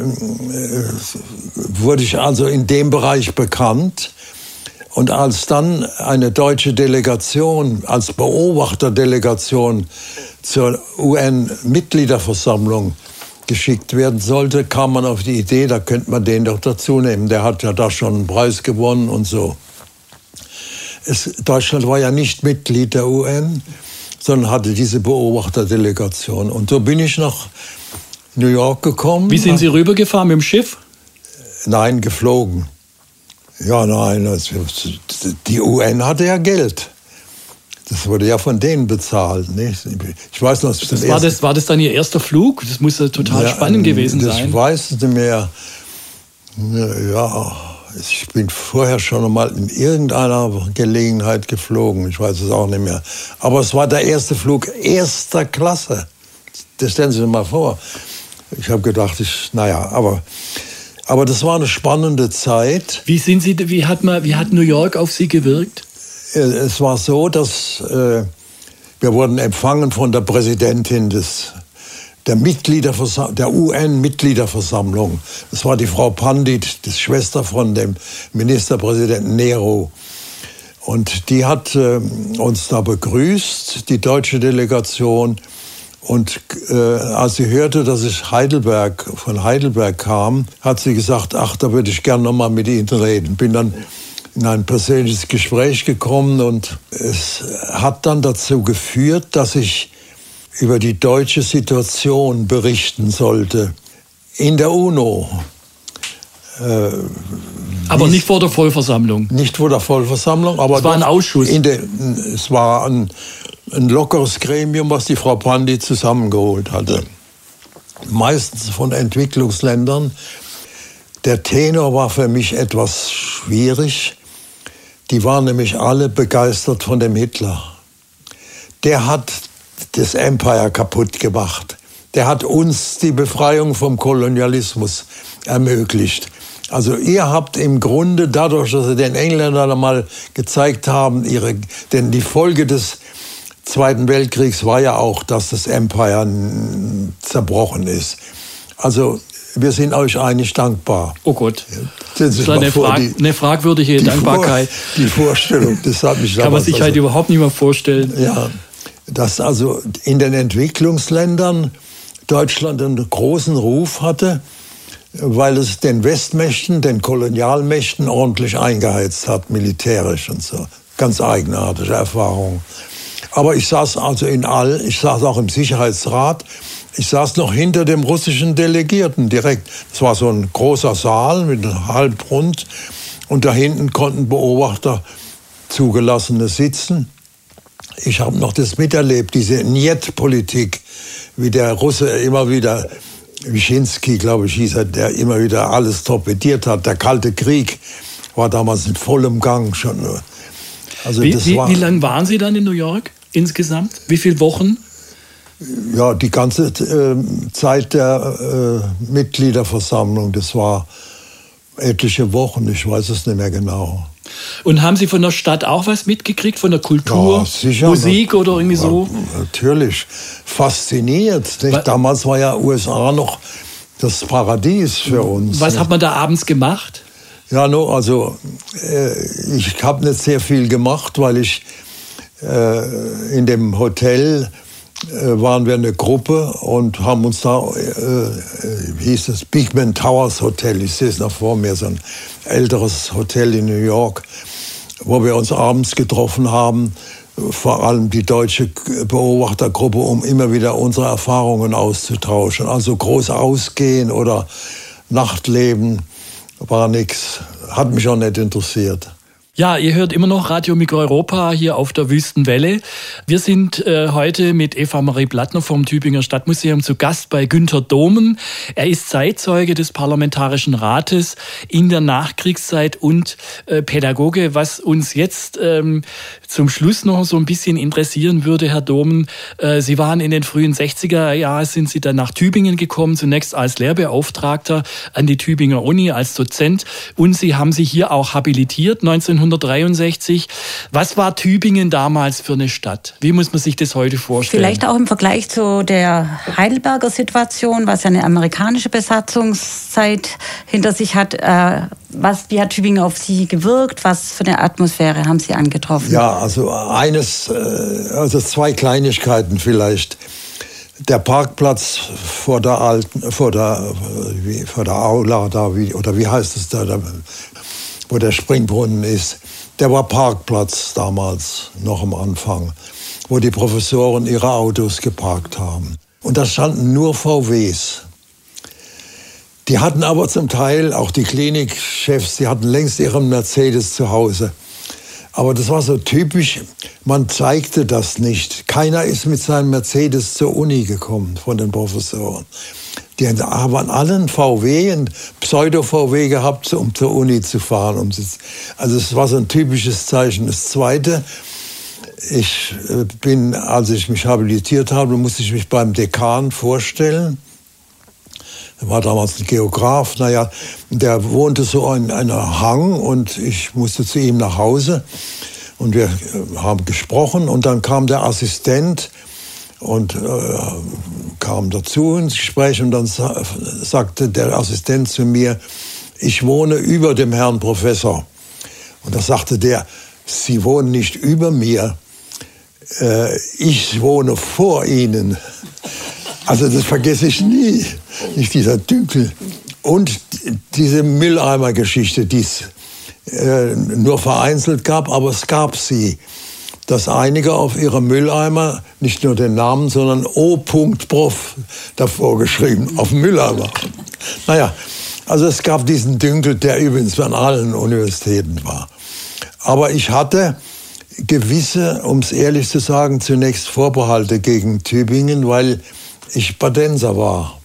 wurde ich also in dem Bereich bekannt. Und als dann eine deutsche Delegation, als Beobachterdelegation zur UN-Mitgliederversammlung geschickt werden sollte, kam man auf die Idee, da könnte man den doch dazu nehmen. Der hat ja da schon einen Preis gewonnen und so. Deutschland war ja nicht Mitglied der UN, sondern hatte diese Beobachterdelegation. Und so bin ich nach New York gekommen. Wie sind Sie rübergefahren, mit dem Schiff? Nein, geflogen. Ja, nein, die UN hatte ja Geld. Das wurde ja von denen bezahlt. Nicht? Ich weiß noch, war das dann Ihr erster Flug? Das muss ja total spannend gewesen sein. Das weiß ich nicht mehr. Ja, ich bin vorher schon mal in irgendeiner Gelegenheit geflogen. Ich weiß es auch nicht mehr. Aber es war der erste Flug erster Klasse. Das stellen Sie sich mal vor. Ich habe gedacht, aber das war eine spannende Zeit. Wie hat New York auf Sie gewirkt? Es war so, dass wir wurden empfangen von der Präsidentin der UN-Mitgliederversammlung. Das war die Frau Pandit, die Schwester von dem Ministerpräsidenten Nehru. Und die hat uns da begrüßt, die deutsche Delegation. Und als sie hörte, dass ich von Heidelberg kam, hat sie gesagt, ach, da würde ich gerne noch mal mit Ihnen reden. Bin dann in ein persönliches Gespräch gekommen und es hat dann dazu geführt, dass ich über die deutsche Situation berichten sollte in der UNO. Aber nicht vor der Vollversammlung? Nicht vor der Vollversammlung, aber es war ein Ausschuss. Es war ein lockeres Gremium, was die Frau Pandit zusammengeholt hatte. Meistens von Entwicklungsländern. Der Tenor war für mich etwas schwierig. Die waren nämlich alle begeistert von dem Hitler. Der hat das Empire kaputt gemacht. Der hat uns die Befreiung vom Kolonialismus ermöglicht. Also ihr habt im Grunde dadurch, dass sie den Engländern einmal gezeigt haben, denn die Folge des Zweiten Weltkriegs war ja auch, dass das Empire zerbrochen ist. Also wir sind euch eigentlich dankbar. Oh Gott, das ist eine fragwürdige Dankbarkeit. Die Vorstellung, das hat mich kann man sich halt überhaupt nicht mehr vorstellen. Ja, dass also in den Entwicklungsländern Deutschland einen großen Ruf hatte, weil es den Westmächten, den Kolonialmächten ordentlich eingeheizt hat, militärisch und so. Ganz eigenartige Erfahrung. Aber ich saß also ich saß auch im Sicherheitsrat. Ich saß noch hinter dem russischen Delegierten direkt. Es war so ein großer Saal mit halbrund. Und da hinten konnten Beobachter Zugelassene sitzen. Ich habe noch das miterlebt, diese Niet-Politik, wie der Russe immer wieder, Wyszynski, glaube ich, hieß er, der immer wieder alles torpediert hat. Der Kalte Krieg war damals in vollem Gang schon. Also wie lange waren Sie dann in New York insgesamt? Wie viele Wochen? Ja, die ganze Zeit der Mitgliederversammlung, das war etliche Wochen, ich weiß es nicht mehr genau. Und haben Sie von der Stadt auch was mitgekriegt, von der Kultur, ja, sicher, Musik oder irgendwie so? Natürlich, fasziniert. Nicht? Damals war ja USA noch das Paradies für uns. Was hat man da abends gemacht? Ja, also ich habe nicht sehr viel gemacht, weil ich in dem Hotel waren wir eine Gruppe und haben uns da, hieß es Beekman Towers Hotel, ich sehe es noch vor mir, so ein älteres Hotel in New York, wo wir uns abends getroffen haben, vor allem die deutsche Beobachtergruppe, um immer wieder unsere Erfahrungen auszutauschen. Also groß ausgehen oder Nachtleben war nichts, hat mich auch nicht interessiert. Ja, ihr hört immer noch Radio Mikroeuropa hier auf der Wüstenwelle. Wir sind heute mit Eva-Marie Plattner vom Tübinger Stadtmuseum zu Gast bei Günter Domen. Er ist Zeitzeuge des Parlamentarischen Rates in der Nachkriegszeit und Pädagoge. Was uns jetzt zum Schluss noch so ein bisschen interessieren würde, Herr Domen, Sie waren in den frühen 60er Jahren, sind Sie dann nach Tübingen gekommen, zunächst als Lehrbeauftragter an die Tübinger Uni, als Dozent, und Sie haben sich hier auch habilitiert 1963. Was war Tübingen damals für eine Stadt? Wie muss man sich das heute vorstellen? Vielleicht auch im Vergleich zu der Heidelberger Situation, was ja eine amerikanische Besatzungszeit hinter sich hat. Wie hat Tübingen auf Sie gewirkt? Was für eine Atmosphäre haben Sie angetroffen? Ja, also zwei Kleinigkeiten vielleicht. Der Parkplatz vor der Aula da, oder wie heißt es da, wo der Springbrunnen ist, der war Parkplatz damals, noch am Anfang, wo die Professoren ihre Autos geparkt haben. Und da standen nur VWs. Die hatten aber zum Teil, auch die Klinikchefs, die hatten längst ihren Mercedes zu Hause. Aber das war so typisch, man zeigte das nicht. Keiner ist mit seinem Mercedes zur Uni gekommen von den Professoren. Die haben alle einen VW, einen Pseudo-VW gehabt, um zur Uni zu fahren. Also es war so ein typisches Zeichen. Das Zweite, als ich mich habilitiert habe, musste ich mich beim Dekan vorstellen. Er war damals ein Geograf, der wohnte so in einer Hang und ich musste zu ihm nach Hause. Und wir haben gesprochen und dann kam der Assistent und kam dazu ins Gespräch und dann sagte der Assistent zu mir, ich wohne über dem Herrn Professor. Und da sagte der, Sie wohnen nicht über mir, ich wohne vor Ihnen. Also das vergesse ich nie, nicht dieser Dünkel. Und diese Mülleimer-Geschichte, die es nur vereinzelt gab, aber es gab sie. Dass einige auf ihre Mülleimer nicht nur den Namen, sondern O.Prof. davor geschrieben, auf dem Mülleimer. Also es gab diesen Dünkel, der übrigens an allen Universitäten war. Aber ich hatte gewisse, um es ehrlich zu sagen, zunächst Vorbehalte gegen Tübingen, weil ich Badenser war.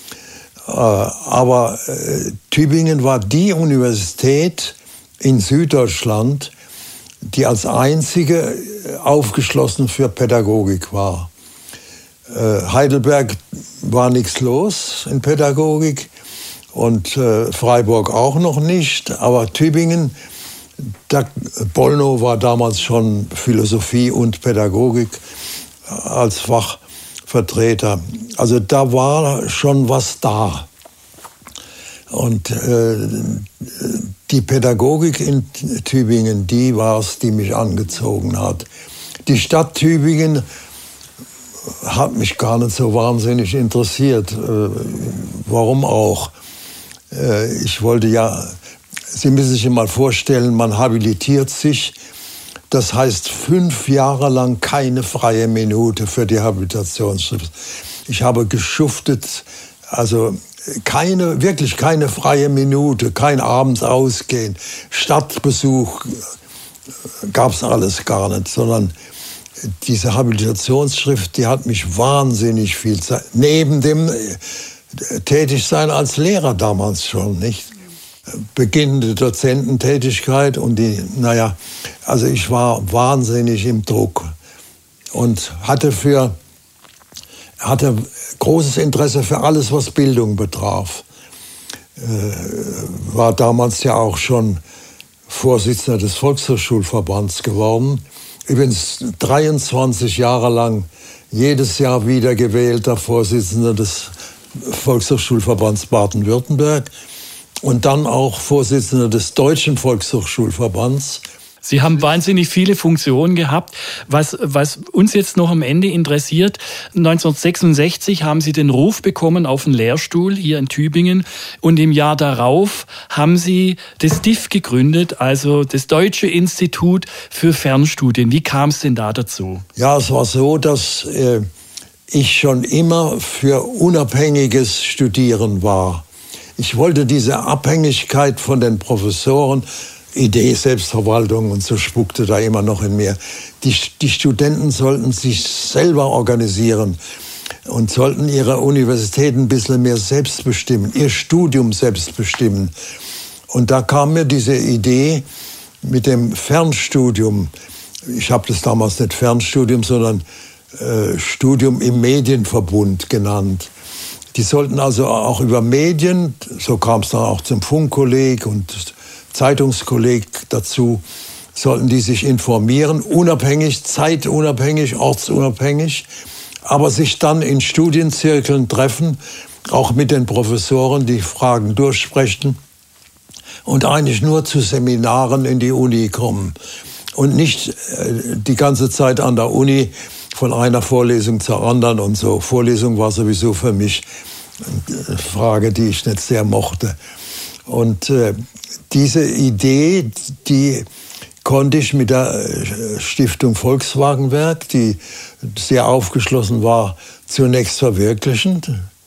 Aber Tübingen war die Universität in Süddeutschland, die als einzige aufgeschlossen für Pädagogik war. Heidelberg war nichts los in Pädagogik und Freiburg auch noch nicht, aber Tübingen, Bollnow war damals schon Philosophie und Pädagogik als Fachvertreter. Also da war schon was da. Und die Pädagogik in Tübingen, die war es, die mich angezogen hat. Die Stadt Tübingen hat mich gar nicht so wahnsinnig interessiert. Warum auch? Ich wollte Sie müssen sich mal vorstellen, man habilitiert sich. Das heißt 5 Jahre lang keine freie Minute für die Habilitationsschrift. Ich habe geschuftet, also wirklich keine freie Minute, kein abends ausgehen, Stadtbesuch, gab es alles gar nicht, sondern diese Habilitationsschrift, die hat mich wahnsinnig viel Zeit, neben dem Tätigsein als Lehrer damals schon, nicht? Beginnende Dozententätigkeit und also ich war wahnsinnig im Druck und hatte großes Interesse für alles, was Bildung betraf. War damals ja auch schon Vorsitzender des Volkshochschulverbands geworden. Übrigens 23 Jahre lang jedes Jahr wiedergewählter Vorsitzender des Volkshochschulverbands Baden-Württemberg und dann auch Vorsitzender des Deutschen Volkshochschulverbands. Sie haben wahnsinnig viele Funktionen gehabt. Was uns jetzt noch am Ende interessiert, 1966 haben Sie den Ruf bekommen auf einen Lehrstuhl hier in Tübingen und im Jahr darauf haben Sie das DIF gegründet, also das Deutsche Institut für Fernstudien. Wie kam es denn da dazu? Ja, es war so, dass ich schon immer für unabhängiges Studieren war. Ich wollte diese Abhängigkeit von den Professoren, Idee Selbstverwaltung und so spuckte da immer noch in mir. Die Studenten sollten sich selber organisieren und sollten ihre Universität ein bisschen mehr selbst bestimmen, ihr Studium selbst bestimmen. Und da kam mir diese Idee mit dem Fernstudium. Ich habe das damals nicht Fernstudium, sondern Studium im Medienverbund genannt. Die sollten also auch über Medien, so kam es dann auch zum Funkkolleg und Zeitungskolleg dazu, sollten die sich informieren, unabhängig, zeitunabhängig, ortsunabhängig, aber sich dann in Studienzirkeln treffen, auch mit den Professoren, die Fragen durchsprechen und eigentlich nur zu Seminaren in die Uni kommen und nicht die ganze Zeit an der Uni von einer Vorlesung zur anderen und so. Vorlesung war sowieso für mich eine Frage, die ich nicht sehr mochte. Und diese Idee, die konnte ich mit der Stiftung Volkswagenwerk, die sehr aufgeschlossen war, zunächst verwirklichen.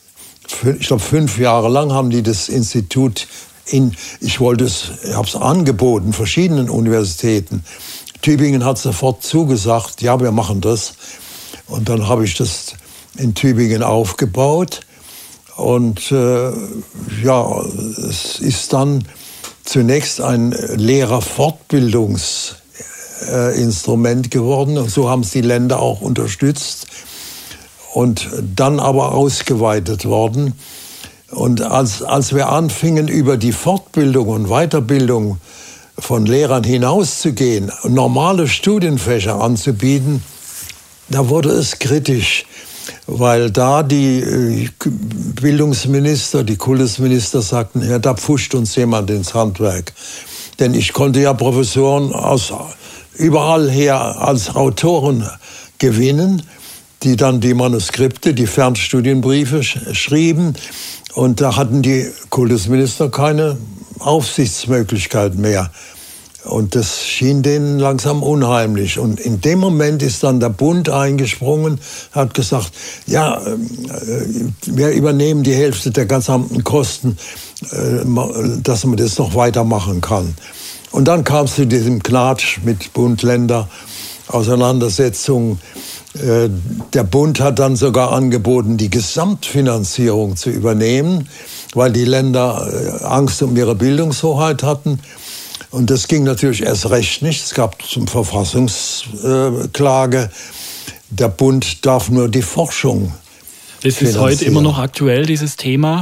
Ich glaube, 5 Jahre lang haben die das Institut ich habe es angeboten, verschiedenen Universitäten. Tübingen hat sofort zugesagt, ja, wir machen das. Und dann habe ich das in Tübingen aufgebaut. Und es ist dann zunächst ein Lehrerfortbildungsinstrument geworden. Und so haben es die Länder auch unterstützt. Und dann aber ausgeweitet worden. Und als wir anfingen, über die Fortbildung und Weiterbildung von Lehrern hinauszugehen, normale Studienfächer anzubieten, da wurde es kritisch, weil da die Bildungsminister, die Kultusminister sagten, ja, da pfuscht uns jemand ins Handwerk. Denn ich konnte ja Professoren aus überall her als Autoren gewinnen, die dann die Manuskripte, die Fernstudienbriefe schrieben. Und da hatten die Kultusminister keine Aufsichtsmöglichkeit mehr. Und das schien denen langsam unheimlich. Und in dem Moment ist dann der Bund eingesprungen, hat gesagt, ja, wir übernehmen die Hälfte der gesamten Kosten, dass man das noch weitermachen kann. Und dann kam es zu diesem Knatsch mit Bund-Länder-Auseinandersetzungen. Der Bund hat dann sogar angeboten, die Gesamtfinanzierung zu übernehmen, weil die Länder Angst um ihre Bildungshoheit hatten. Und das ging natürlich erst recht nicht. Es gab zum Verfassungsklage, der Bund darf nur die Forschung Das ist heute immer noch aktuell, dieses Thema.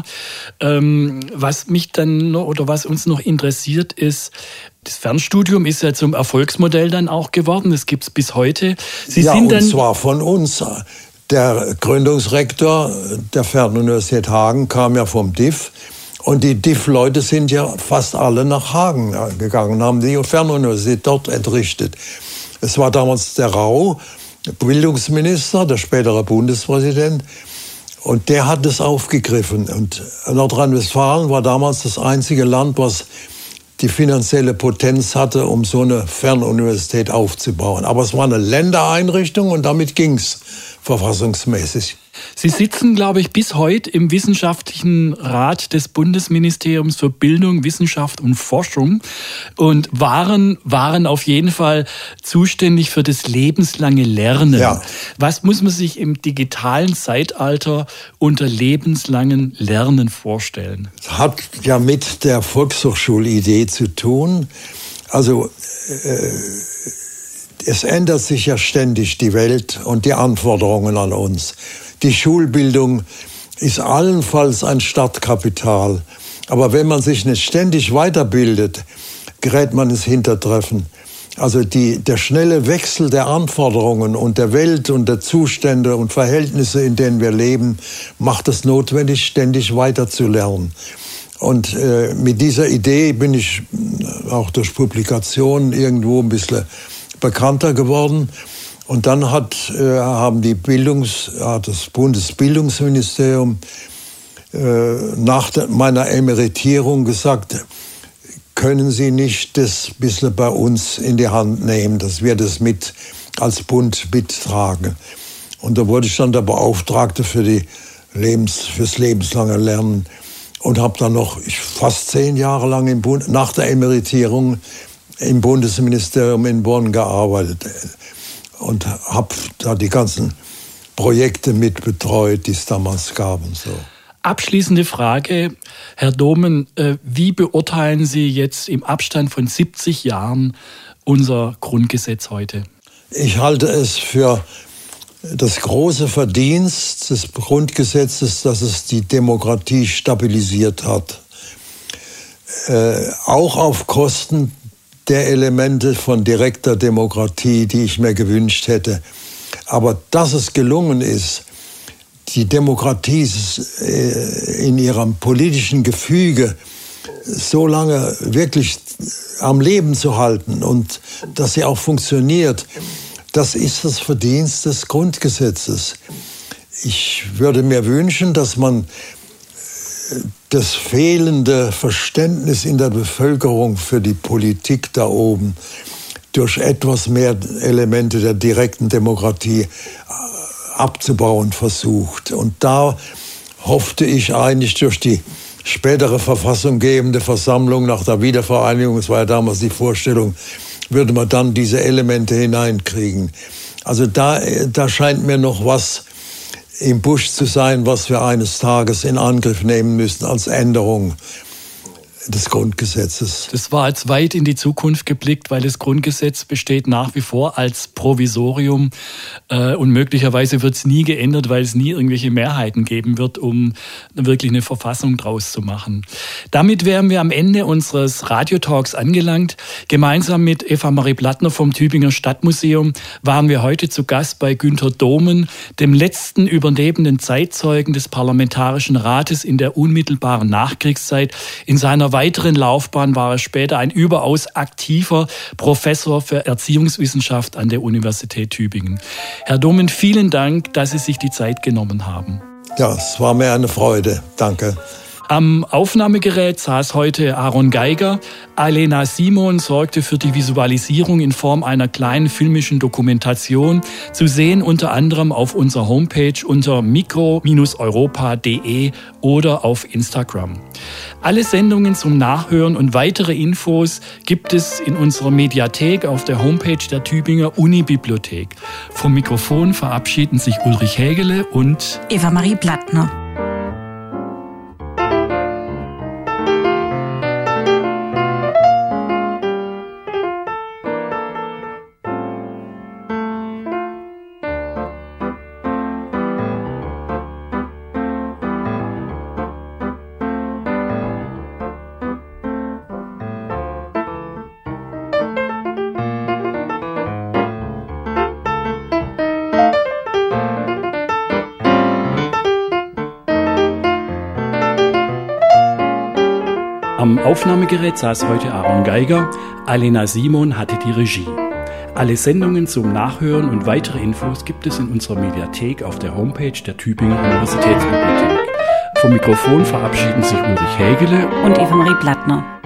Was mich dann noch, oder was uns noch interessiert ist, das Fernstudium ist ja zum Erfolgsmodell dann auch geworden. Das gibt es bis heute. Sie sind dann, und zwar von uns. Der Gründungsrektor der Fernuniversität Hagen kam ja vom DIF. Und die DIF-Leute sind ja fast alle nach Hagen gegangen, haben die Fernuniversität dort entrichtet. Es war damals der Rau, Bildungsminister, der spätere Bundespräsident. Und der hat es aufgegriffen. Und Nordrhein-Westfalen war damals das einzige Land, was die finanzielle Potenz hatte, um so eine Fernuniversität aufzubauen. Aber es war eine Ländereinrichtung und damit ging's verfassungsmäßig. Sie sitzen, glaube ich, bis heute im Wissenschaftlichen Rat des Bundesministeriums für Bildung, Wissenschaft und Forschung und waren auf jeden Fall zuständig für das lebenslange Lernen. Ja. Was muss man sich im digitalen Zeitalter unter lebenslangen Lernen vorstellen? Das hat ja mit der Volkshochschulidee zu tun. Also es ändert sich ja ständig die Welt und die Anforderungen an uns. Die Schulbildung ist allenfalls ein Startkapital. Aber wenn man sich nicht ständig weiterbildet, gerät man ins Hintertreffen. Also der schnelle Wechsel der Anforderungen und der Welt und der Zustände und Verhältnisse, in denen wir leben, macht es notwendig, ständig weiterzulernen. Und mit dieser Idee bin ich auch durch Publikationen irgendwo ein bisschen bekannter geworden. Und dann haben das Bundesbildungsministerium nach meiner Emeritierung gesagt, können Sie nicht das ein bisschen bei uns in die Hand nehmen, dass wir das mit als Bund mittragen. Und da wurde ich dann der Beauftragte fürs lebenslange Lernen und habe dann noch fast 10 Jahre lang nach der Emeritierung im Bundesministerium in Bonn gearbeitet und habe da die ganzen Projekte mitbetreut, die es damals gab und so. Abschließende Frage, Herr Domen, wie beurteilen Sie jetzt im Abstand von 70 Jahren unser Grundgesetz heute? Ich halte es für das große Verdienst des Grundgesetzes, dass es die Demokratie stabilisiert hat. Auch auf Kosten der Elemente von direkter Demokratie, die ich mir gewünscht hätte. Aber dass es gelungen ist, die Demokratie in ihrem politischen Gefüge so lange wirklich am Leben zu halten und dass sie auch funktioniert, das ist das Verdienst des Grundgesetzes. Ich würde mir wünschen, dass man das fehlende Verständnis in der Bevölkerung für die Politik da oben durch etwas mehr Elemente der direkten Demokratie abzubauen versucht. Und da hoffte ich eigentlich durch die spätere verfassunggebende Versammlung nach der Wiedervereinigung, es war ja damals die Vorstellung, würde man dann diese Elemente hineinkriegen. Also da scheint mir noch was im Busch zu sein, was wir eines Tages in Angriff nehmen müssen als Änderung des Grundgesetzes. Das war jetzt weit in die Zukunft geblickt, weil das Grundgesetz besteht nach wie vor als Provisorium und möglicherweise wird es nie geändert, weil es nie irgendwelche Mehrheiten geben wird, um wirklich eine Verfassung draus zu machen. Damit wären wir am Ende unseres Radiotalks angelangt. Gemeinsam mit Eva-Marie Plattner vom Tübinger Stadtmuseum waren wir heute zu Gast bei Günter Domen, dem letzten überlebenden Zeitzeugen des Parlamentarischen Rates in der unmittelbaren Nachkriegszeit. In seiner weiteren Laufbahn war er später ein überaus aktiver Professor für Erziehungswissenschaft an der Universität Tübingen. Herr Domen, vielen Dank, dass Sie sich die Zeit genommen haben. Ja, es war mir eine Freude. Danke. Am Aufnahmegerät saß heute Aaron Geiger. Alena Simon sorgte für die Visualisierung in Form einer kleinen filmischen Dokumentation, zu sehen unter anderem auf unserer Homepage unter mikro-europa.de oder auf Instagram. Alle Sendungen zum Nachhören und weitere Infos gibt es in unserer Mediathek auf der Homepage der Tübinger Unibibliothek. Vom Mikrofon verabschieden sich Ulrich Hägele und Eva-Marie Plattner. Am Aufnahmegerät saß heute Aaron Geiger, Alena Simon hatte die Regie. Alle Sendungen zum Nachhören und weitere Infos gibt es in unserer Mediathek auf der Homepage der Tübinger Universitätsbibliothek. Vom Mikrofon verabschieden sich Ulrich Hägele und Eva-Marie Plattner.